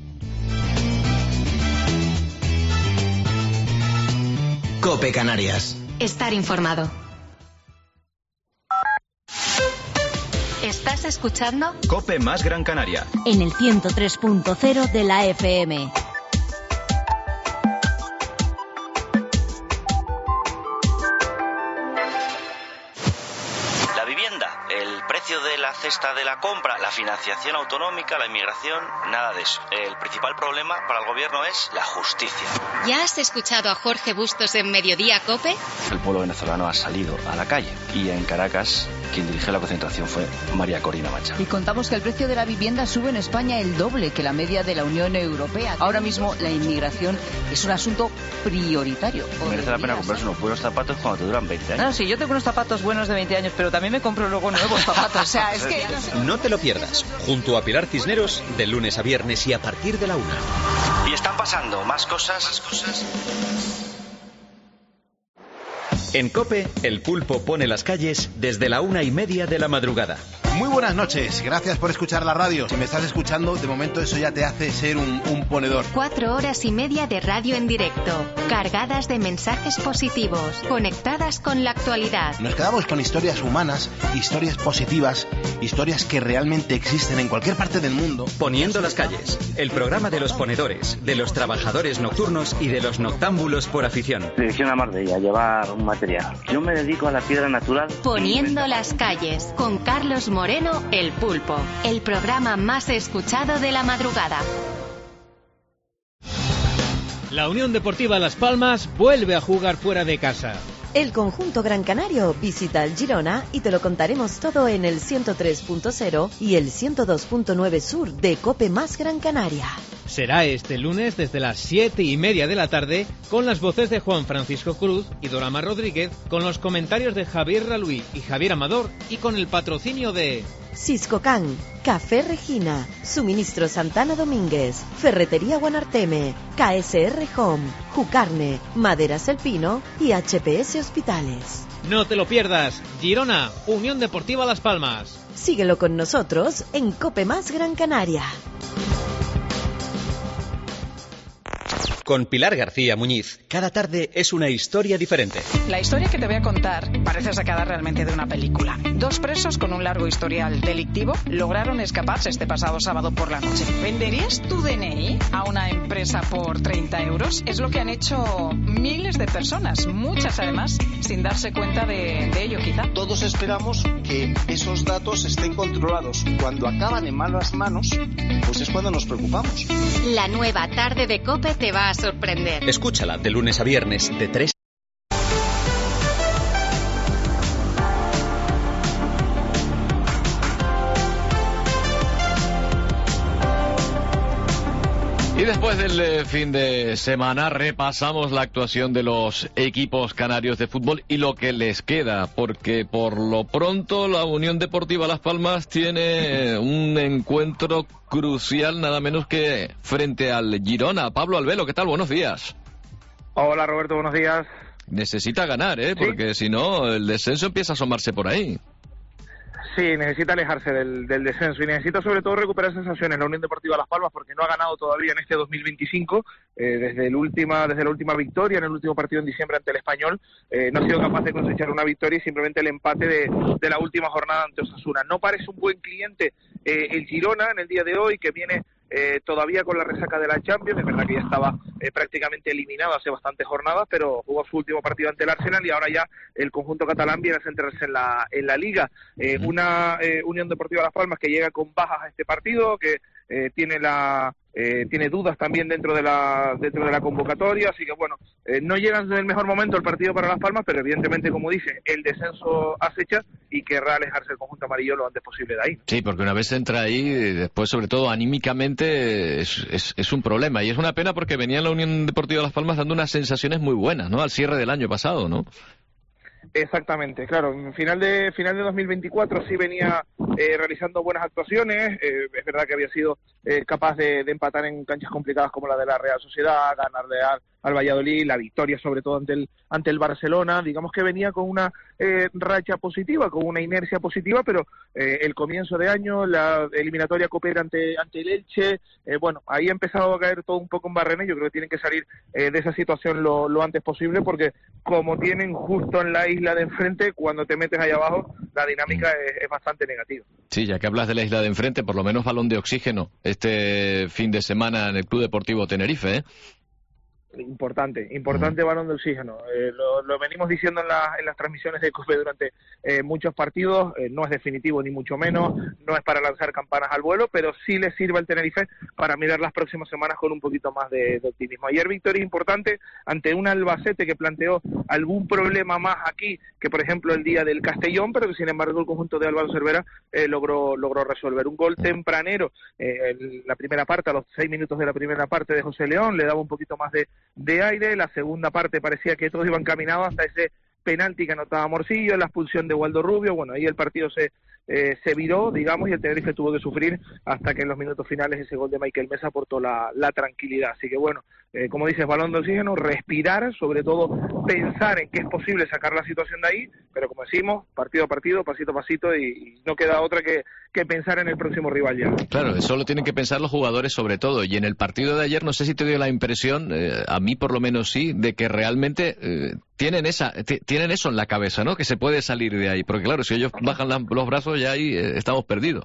Speaker 4: COPE Canarias. Estar informado.
Speaker 5: ¿Estás escuchando?
Speaker 3: COPE más Gran Canaria.
Speaker 15: En el ciento tres punto cero de la F M.
Speaker 10: La vivienda, el precio de la cesta de la compra, la financiación autonómica, la inmigración, nada de eso. El principal problema para el gobierno es la justicia.
Speaker 5: ¿Ya has escuchado a Jorge Bustos en Mediodía COPE?
Speaker 10: El pueblo venezolano ha salido a la calle y en Caracas quien dirigió la concentración fue María Corina Machado.
Speaker 11: Y contamos que el precio de la vivienda sube en España el doble que la media de la Unión Europea. Ahora mismo la inmigración es un asunto prioritario.
Speaker 10: Merece la pena comprarse unos buenos zapatos cuando te duran veinte años.
Speaker 11: No, sí, yo tengo unos zapatos buenos de veinte años, pero también me compro luego nuevos zapatos. O sea, es que...
Speaker 3: No te lo pierdas. Junto a Pilar Cisneros, de lunes a viernes y a partir de la una.
Speaker 10: Y están pasando más cosas, más cosas.
Speaker 3: En COPE, el pulpo pone las calles desde la una y media de la madrugada.
Speaker 24: Muy buenas noches, gracias por escuchar la radio. Si me estás escuchando, de momento eso ya te hace ser un, un ponedor.
Speaker 5: Cuatro horas y media de radio en directo, cargadas de mensajes positivos, conectadas con la actualidad.
Speaker 24: Nos quedamos con historias humanas, historias positivas, historias que realmente existen en cualquier parte del mundo.
Speaker 3: Poniendo las calles, el programa de los ponedores, de los trabajadores nocturnos y de los noctámbulos por afición.
Speaker 25: Dirección a Marbella, llevar un material. Yo me dedico a la piedra natural.
Speaker 5: Poniendo las calles, con Carlos Moreno, El Pulpo, el programa más escuchado de la madrugada.
Speaker 1: La Unión Deportiva Las Palmas vuelve a jugar fuera de casa.
Speaker 20: El conjunto Gran Canario visita el Girona y te lo contaremos todo en el ciento tres punto cero y el ciento dos punto nueve Sur de COPE más Gran Canaria.
Speaker 1: Será este lunes desde las siete y media de la tarde con las voces de Juan Francisco Cruz y Dorama Rodríguez, con los comentarios de Javier Raluí y Javier Amador y con el patrocinio de
Speaker 18: Siscocan, Café Regina, Suministro Santana Domínguez, Ferretería Guanarteme, K S R Home, Jucarne, Maderas El Pino y H P S Hospitales.
Speaker 1: No te lo pierdas, Girona, Unión Deportiva Las Palmas.
Speaker 18: Síguelo con nosotros en COPE más Gran Canaria.
Speaker 3: Con Pilar García Muñiz, cada tarde es una historia diferente.
Speaker 26: La historia que te voy a contar parece sacada realmente de una película. Dos presos con un largo historial delictivo lograron escaparse este pasado sábado por la noche. ¿Venderías tu D N I a una empresa por treinta euros? Es lo que han hecho miles de personas, muchas además, sin darse cuenta de, de ello quizá.
Speaker 27: Todos esperamos que esos datos estén controlados. Cuando acaban en malas manos, pues es cuando nos preocupamos.
Speaker 5: La nueva tarde de COPE te va a sorprender.
Speaker 3: Escúchala de lunes a viernes de tres.
Speaker 13: Y después del eh, fin de semana repasamos la actuación de los equipos canarios de fútbol y lo que les queda, porque por lo pronto la Unión Deportiva Las Palmas tiene un encuentro crucial nada menos que frente al Girona. Pablo Albelo, ¿qué tal? Buenos días.
Speaker 6: Hola Roberto, buenos días.
Speaker 13: Necesita ganar, ¿eh? Porque ¿Sí? si no el descenso empieza a asomarse por ahí.
Speaker 6: Sí, necesita alejarse del, del descenso y necesita sobre todo recuperar sensaciones la Unión Deportiva Las Palmas porque no ha ganado todavía en este dos mil veinticinco, eh, desde, el última, desde la última victoria en el último partido en diciembre ante el Español, eh, no ha sido capaz de cosechar una victoria y simplemente el empate de, de la última jornada ante Osasuna. No parece un buen cliente eh, el Girona en el día de hoy, que viene Eh, todavía con la resaca de la Champions. Es verdad que ya estaba eh, prácticamente eliminado hace bastantes jornadas, pero jugó su último partido ante el Arsenal y ahora ya el conjunto catalán viene a centrarse en la en la Liga. Eh, una eh, Unión Deportiva Las Palmas que llega con bajas a este partido, que eh, tiene la eh, tiene dudas también dentro de la dentro de la convocatoria, así que bueno, eh, no llegan en el mejor momento el partido para Las Palmas, pero evidentemente, como dice, el descenso acecha y querrá alejarse el conjunto amarillo lo antes posible de ahí.
Speaker 13: Sí, porque una vez entra ahí, después sobre todo anímicamente es, es, es un problema, y es una pena porque venía la Unión Deportiva Las Palmas dando unas sensaciones muy buenas, ¿no? Al cierre del año pasado, ¿no?
Speaker 6: Exactamente, claro, en final de final de dos mil veinticuatro sí venía eh, realizando buenas actuaciones, eh, es verdad que había sido eh, capaz de, de empatar en canchas complicadas como la de la Real Sociedad, ganarle al, al Valladolid, la victoria sobre todo ante el ante el Barcelona, digamos que venía con una eh, racha positiva, con una inercia positiva, pero eh, el comienzo de año, la eliminatoria Copera ante ante el Elche, eh, bueno, ahí ha empezado a caer todo un poco en barrena y yo creo que tienen que salir eh, de esa situación lo, lo antes posible, porque como tienen justo en la isla de enfrente, cuando te metes ahí abajo, la dinámica es, es bastante negativa.
Speaker 13: Sí, ya que hablas de la isla de enfrente, por lo menos balón de oxígeno este fin de semana en el Club Deportivo Tenerife, ¿eh?
Speaker 6: Importante, importante mm. balón de oxígeno. Eh, lo, lo venimos diciendo en, la, en las transmisiones de COPE durante eh, muchos partidos. Eh, no es definitivo ni mucho menos, no es para lanzar campanas al vuelo, pero sí le sirve al Tenerife para mirar las próximas semanas con un poquito más de, de optimismo. Ayer victoria importante ante un Albacete que planteó algún problema más aquí que, por ejemplo, el día del Castellón, pero que sin embargo el conjunto de Álvaro Cervera eh, logró, logró resolver. Un gol tempranero eh, en la primera parte, a los seis minutos de la primera parte de José León, le daba un poquito más de de aire. La segunda parte parecía que todos iban caminados hasta ese penalti que anotaba Morcillo, la expulsión de Waldo Rubio. Bueno, ahí el partido se eh, se viró, digamos, y el Tenerife tuvo que sufrir hasta que en los minutos finales ese gol de Michael Mesa aportó la, la tranquilidad. Así que bueno, eh, como dices, balón de oxígeno, respirar, sobre todo pensar en que es posible sacar la situación de ahí, pero como decimos, partido a partido, pasito a pasito, y, y no queda otra que, que pensar en el próximo rival ya.
Speaker 13: Claro, eso lo tienen que pensar los jugadores sobre todo, y en el partido de ayer no sé si te dio la impresión, eh, a mí por lo menos sí, de que realmente eh, tienen esa tienen eso en la cabeza, ¿no? Que se puede salir de ahí, porque claro, si ellos bajan la, los brazos ya ahí eh, estamos perdidos.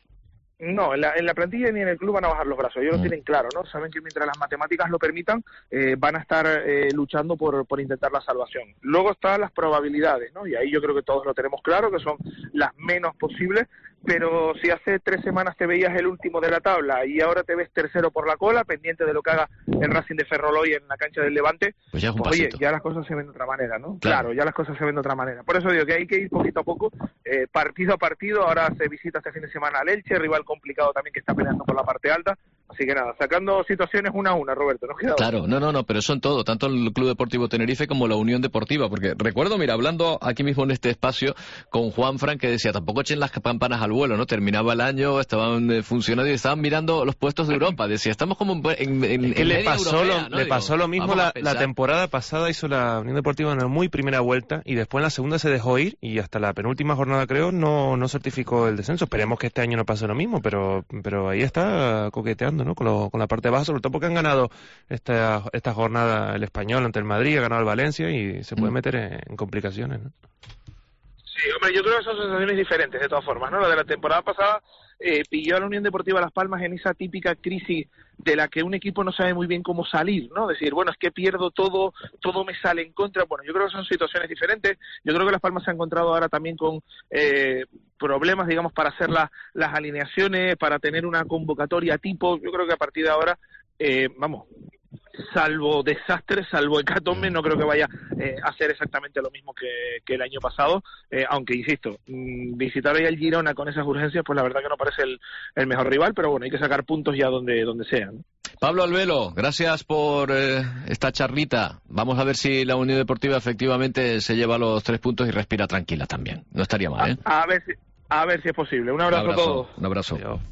Speaker 6: No, en la, en la plantilla ni en el club van a bajar los brazos, ellos lo tienen claro, ¿no? Saben que mientras las matemáticas lo permitan, eh, van a estar eh, luchando por, por intentar la salvación. Luego están las probabilidades, ¿no? Y ahí yo creo que todos lo tenemos claro, que son las menos posibles, pero si hace tres semanas te veías el último de la tabla y ahora te ves tercero por la cola, pendiente de lo que haga el Racing de Ferrol en la cancha del Levante,
Speaker 13: pues ya es un
Speaker 6: pues, oye,
Speaker 13: pasito.
Speaker 6: ya las cosas se ven de otra manera, ¿no?
Speaker 13: Claro.
Speaker 6: Claro, ya las cosas se ven de otra manera. Por eso digo que hay que ir poquito a poco, eh, partido a partido. Ahora se visita este fin de semana al Elche, rival complicado también que está peleando por la parte alta. Así que nada, sacando situaciones una a una, Roberto, ¿no? Queda
Speaker 13: claro, no, no, no, pero eso en todo, tanto el Club Deportivo Tenerife como la Unión Deportiva, porque recuerdo, mira, hablando aquí mismo en este espacio con Juan Fran, que decía, tampoco echen las campanas al vuelo, ¿no? Terminaba el año, estaban eh, funcionando y estaban mirando los puestos de Europa, decía, estamos como en, en, en
Speaker 2: ¿Qué le pasó
Speaker 13: europea,
Speaker 2: lo,
Speaker 13: ¿no?
Speaker 2: le
Speaker 13: Digo,
Speaker 2: pasó lo mismo la, la temporada pasada, hizo la Unión Deportiva una muy primera vuelta y después en la segunda se dejó ir y hasta la penúltima jornada, creo, no, no certificó el descenso. Esperemos que este año no pase lo mismo, pero, pero ahí está coqueteando, ¿no? Con, lo, con la parte baja, sobre todo porque han ganado esta, esta jornada el Español ante el Madrid, ha ganado el Valencia y se puede meter en, en complicaciones, ¿no?
Speaker 6: Sí, hombre, yo creo que son sensaciones diferentes de todas formas, ¿no? La de la temporada pasada eh, pilló a la Unión Deportiva Las Palmas en esa típica crisis de la que un equipo no sabe muy bien cómo salir, ¿no? Decir, bueno, es que pierdo todo, todo me sale en contra. Bueno, yo creo que son situaciones diferentes. Yo creo que Las Palmas se ha encontrado ahora también con eh, problemas, digamos, para hacer la, las alineaciones, para tener una convocatoria tipo. Yo creo que a partir de ahora, eh, vamos, salvo desastres, salvo hecatombe, no creo que vaya eh, a ser exactamente lo mismo que, que el año pasado, eh, aunque insisto, mmm, visitar hoy el Girona con esas urgencias, pues la verdad que no parece el, el mejor rival, pero bueno, hay que sacar puntos ya donde, donde sean.
Speaker 13: Pablo Albelo, gracias por eh, esta charlita. Vamos a ver si la Unión Deportiva efectivamente se lleva los tres puntos y respira tranquila también. No estaría mal, ¿eh?
Speaker 6: A, a ver si, a ver si es posible. Un abrazo,
Speaker 13: un abrazo
Speaker 6: a todos.
Speaker 13: Un abrazo.
Speaker 6: Adiós.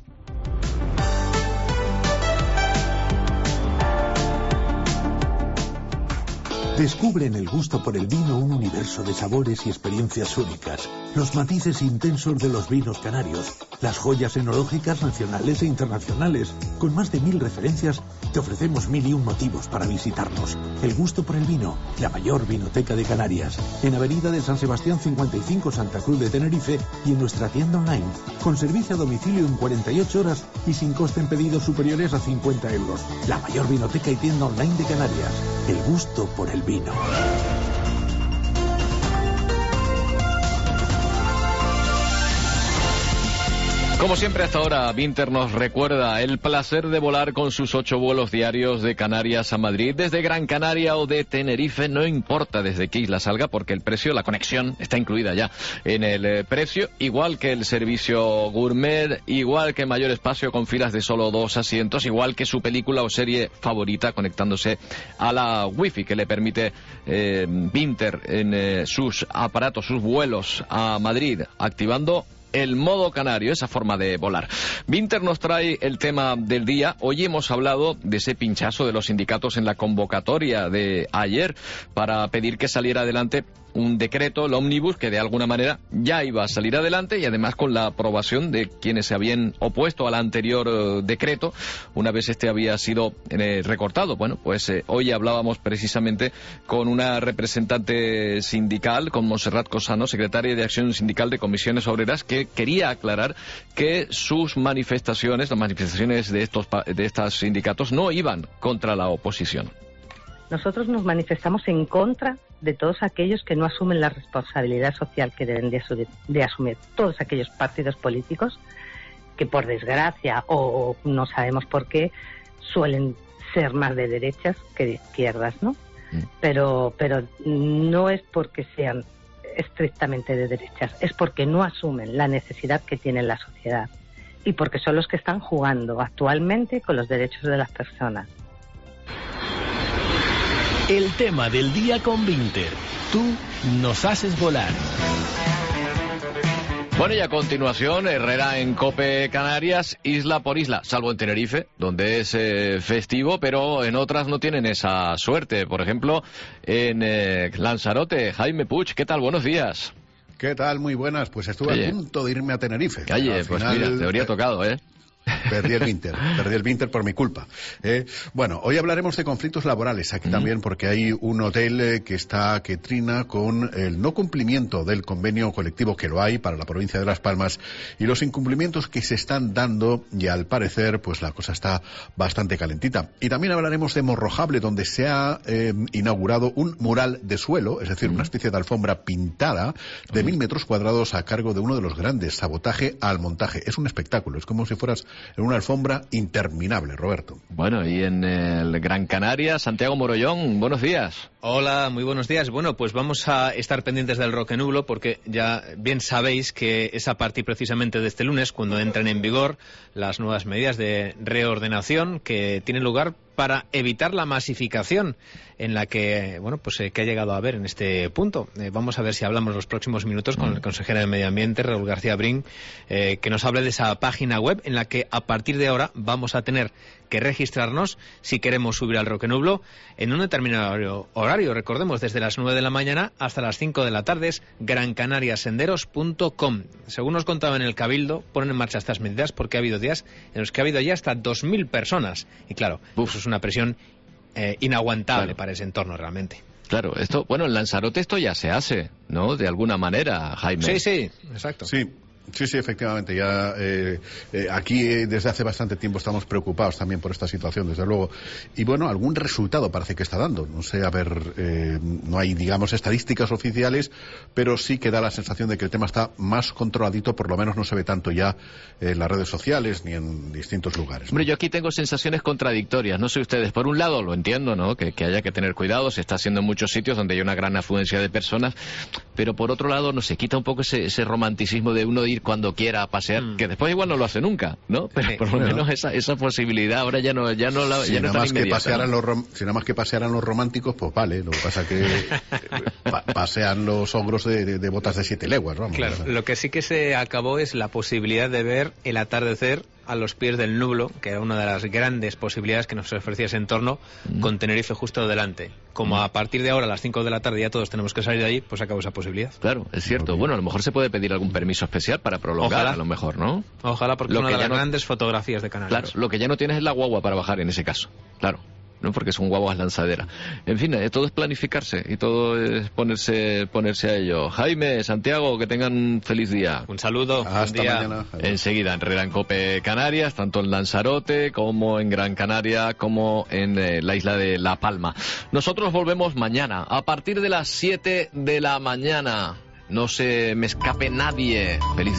Speaker 7: Descubre en el gusto por el vino un universo de sabores y experiencias únicas, los matices intensos de los vinos canarios, las joyas enológicas nacionales e internacionales. Con más de mil referencias, te ofrecemos mil y un motivos para visitarnos. El gusto por el vino, la mayor vinoteca de Canarias, en Avenida de San Sebastián cincuenta y cinco, Santa Cruz de Tenerife, y en nuestra tienda online, con servicio a domicilio en cuarenta y ocho horas y sin coste en pedidos superiores a cincuenta euros. La mayor vinoteca y tienda online de Canarias. El gusto por el vino.
Speaker 13: Como siempre hasta ahora, Vinter nos recuerda el placer de volar con sus ocho vuelos diarios de Canarias a Madrid, desde Gran Canaria o de Tenerife, no importa desde qué isla salga, porque el precio, la conexión, está incluida ya en el eh, precio, igual que el servicio gourmet, igual que mayor espacio con filas de solo dos asientos, igual que su película o serie favorita conectándose a la wifi que le permite eh, Vinter en eh, sus aparatos, sus vuelos a Madrid, activando el modo canario, esa forma de volar. Vinter nos trae el tema del día. Hoy hemos hablado de ese pinchazo de los sindicatos en la convocatoria de ayer para pedir que saliera adelante un decreto, el ómnibus, que de alguna manera ya iba a salir adelante, y además con la aprobación de quienes se habían opuesto al anterior eh, decreto, una vez este había sido eh, recortado. Bueno, pues eh, hoy hablábamos precisamente con una representante sindical, con Montserrat Cosano, secretaria de Acción Sindical de Comisiones Obreras, que quería aclarar que sus manifestaciones, las manifestaciones de estos, de estos sindicatos, no iban contra la oposición.
Speaker 12: Nosotros nos manifestamos en contra de todos aquellos que no asumen la responsabilidad social que deben de asumir, de asumir todos aquellos partidos políticos que, por desgracia o no sabemos por qué, suelen ser más de derechas que de izquierdas, ¿no? Mm. Pero, pero no es porque sean estrictamente de derechas, es porque no asumen la necesidad que tiene la sociedad y porque son los que están jugando actualmente con los derechos de las personas.
Speaker 14: El tema del día con Vinter. Tú nos haces volar.
Speaker 13: Bueno, y a continuación, Herrera en COPE Canarias, isla por isla, salvo en Tenerife, donde es eh, festivo, pero en otras no tienen esa suerte. Por ejemplo, en eh, Lanzarote, Jaime Puig, ¿qué tal? Buenos días.
Speaker 16: ¿Qué tal? Muy buenas. Pues estuve Oye. a punto de irme a Tenerife.
Speaker 13: Oye, pues final, mira, te habría tocado, ¿eh?
Speaker 16: Perdí el Vinter, perdí el Vinter por mi culpa. Eh, bueno, hoy hablaremos de conflictos laborales aquí mm. también, porque hay un hotel eh, que está que trina con el no cumplimiento del convenio colectivo, que lo hay para la provincia de Las Palmas, y los incumplimientos que se están dando, y al parecer pues la cosa está bastante calentita. Y también hablaremos de Morrojable, donde se ha eh, inaugurado un mural de suelo, es decir, mm. una especie de alfombra pintada de mm. mil metros cuadrados a cargo de uno de los grandes, Sabotaje al Montaje. Es un espectáculo, es como si fueras en una alfombra interminable, Roberto.
Speaker 13: Bueno, y en el Gran Canaria, Santiago Morollón, buenos días.
Speaker 1: Hola, muy buenos días. Bueno, pues vamos a estar pendientes del Roquenublo, porque ya bien sabéis que es a partir precisamente de este lunes cuando entran en vigor las nuevas medidas de reordenación que tienen lugar para evitar la masificación en la que, bueno, pues eh, que ha llegado a haber en este punto. Eh, vamos a ver si hablamos los próximos minutos con el consejero de Medio Ambiente, Raúl García Brin, eh, que nos hable de esa página web en la que a partir de ahora vamos a tener que registrarnos si queremos subir al Roquenublo en un determinado horario. Recordemos, desde las nueve de la mañana hasta las cinco de la tarde, es gran canaria senderos punto com. Según nos contaba en el Cabildo, ponen en marcha estas medidas porque ha habido días en los que ha habido ya hasta dos mil personas. Y claro, Uf. eso es una presión eh, inaguantable claro. para ese entorno realmente.
Speaker 13: Claro, esto, bueno, en Lanzarote esto ya se hace, ¿no? De alguna manera, Jaime.
Speaker 1: Sí, sí, exacto.
Speaker 16: Sí. Sí, sí, efectivamente. Ya eh, eh, aquí eh, desde hace bastante tiempo estamos preocupados también por esta situación, desde luego. Y bueno, algún resultado parece que está dando. No sé, a ver, eh, no hay, digamos, estadísticas oficiales, pero sí que da la sensación de que el tema está más controladito, por lo menos no se ve tanto ya en las redes sociales ni en distintos lugares, ¿no?
Speaker 13: Hombre, yo aquí tengo sensaciones contradictorias, no sé ustedes. Por un lado, lo entiendo, ¿no?, que, que haya que tener cuidado, se está haciendo en muchos sitios donde hay una gran afluencia de personas, pero por otro lado, no sé, quita un poco ese, ese romanticismo de uno ir cuando quiera a pasear, mm. que después igual no lo hace nunca, ¿no? Pero sí, por lo menos esa, esa posibilidad ahora ya no, ya no, la,
Speaker 16: si
Speaker 13: ya no
Speaker 16: nada
Speaker 13: está
Speaker 16: más que pasearan
Speaker 13: ¿no?
Speaker 16: los Si nada más que pasearan los románticos, pues vale, lo que pasa que pa pasean los ogros de, de, de botas de siete leguas, vamos.
Speaker 1: Claro,
Speaker 16: o sea.
Speaker 1: Lo que sí que se acabó es la posibilidad de ver el atardecer a los pies del Nublo, que era una de las grandes posibilidades que nos ofrecía ese entorno, mm. con Tenerife justo delante. Como mm. a partir de ahora, a las cinco de la tarde, ya todos tenemos que salir de allí, pues acabó esa posibilidad.
Speaker 13: Claro, es cierto. Bueno, a lo mejor se puede pedir algún permiso especial para prolongar,
Speaker 1: Ojalá.
Speaker 13: a lo mejor, ¿no?
Speaker 1: Ojalá, porque
Speaker 13: lo
Speaker 1: es una
Speaker 13: que
Speaker 1: de las
Speaker 13: no...
Speaker 1: grandes fotografías de Canarias.
Speaker 13: Claro, lo que ya no tienes es la guagua para bajar en ese caso, claro. No, porque son guaguas lanzaderas. En fin, eh, todo es planificarse y todo es ponerse ponerse a ello. Jaime, Santiago, que tengan un feliz día.
Speaker 1: Un saludo.
Speaker 16: Hasta
Speaker 1: día.
Speaker 16: mañana.
Speaker 13: Enseguida en Herrera en Cope Canarias, tanto en Lanzarote como en Gran Canaria, como en eh, la isla de La Palma. Nosotros volvemos mañana, a partir de las siete de la mañana. No se me escape nadie. Feliz día.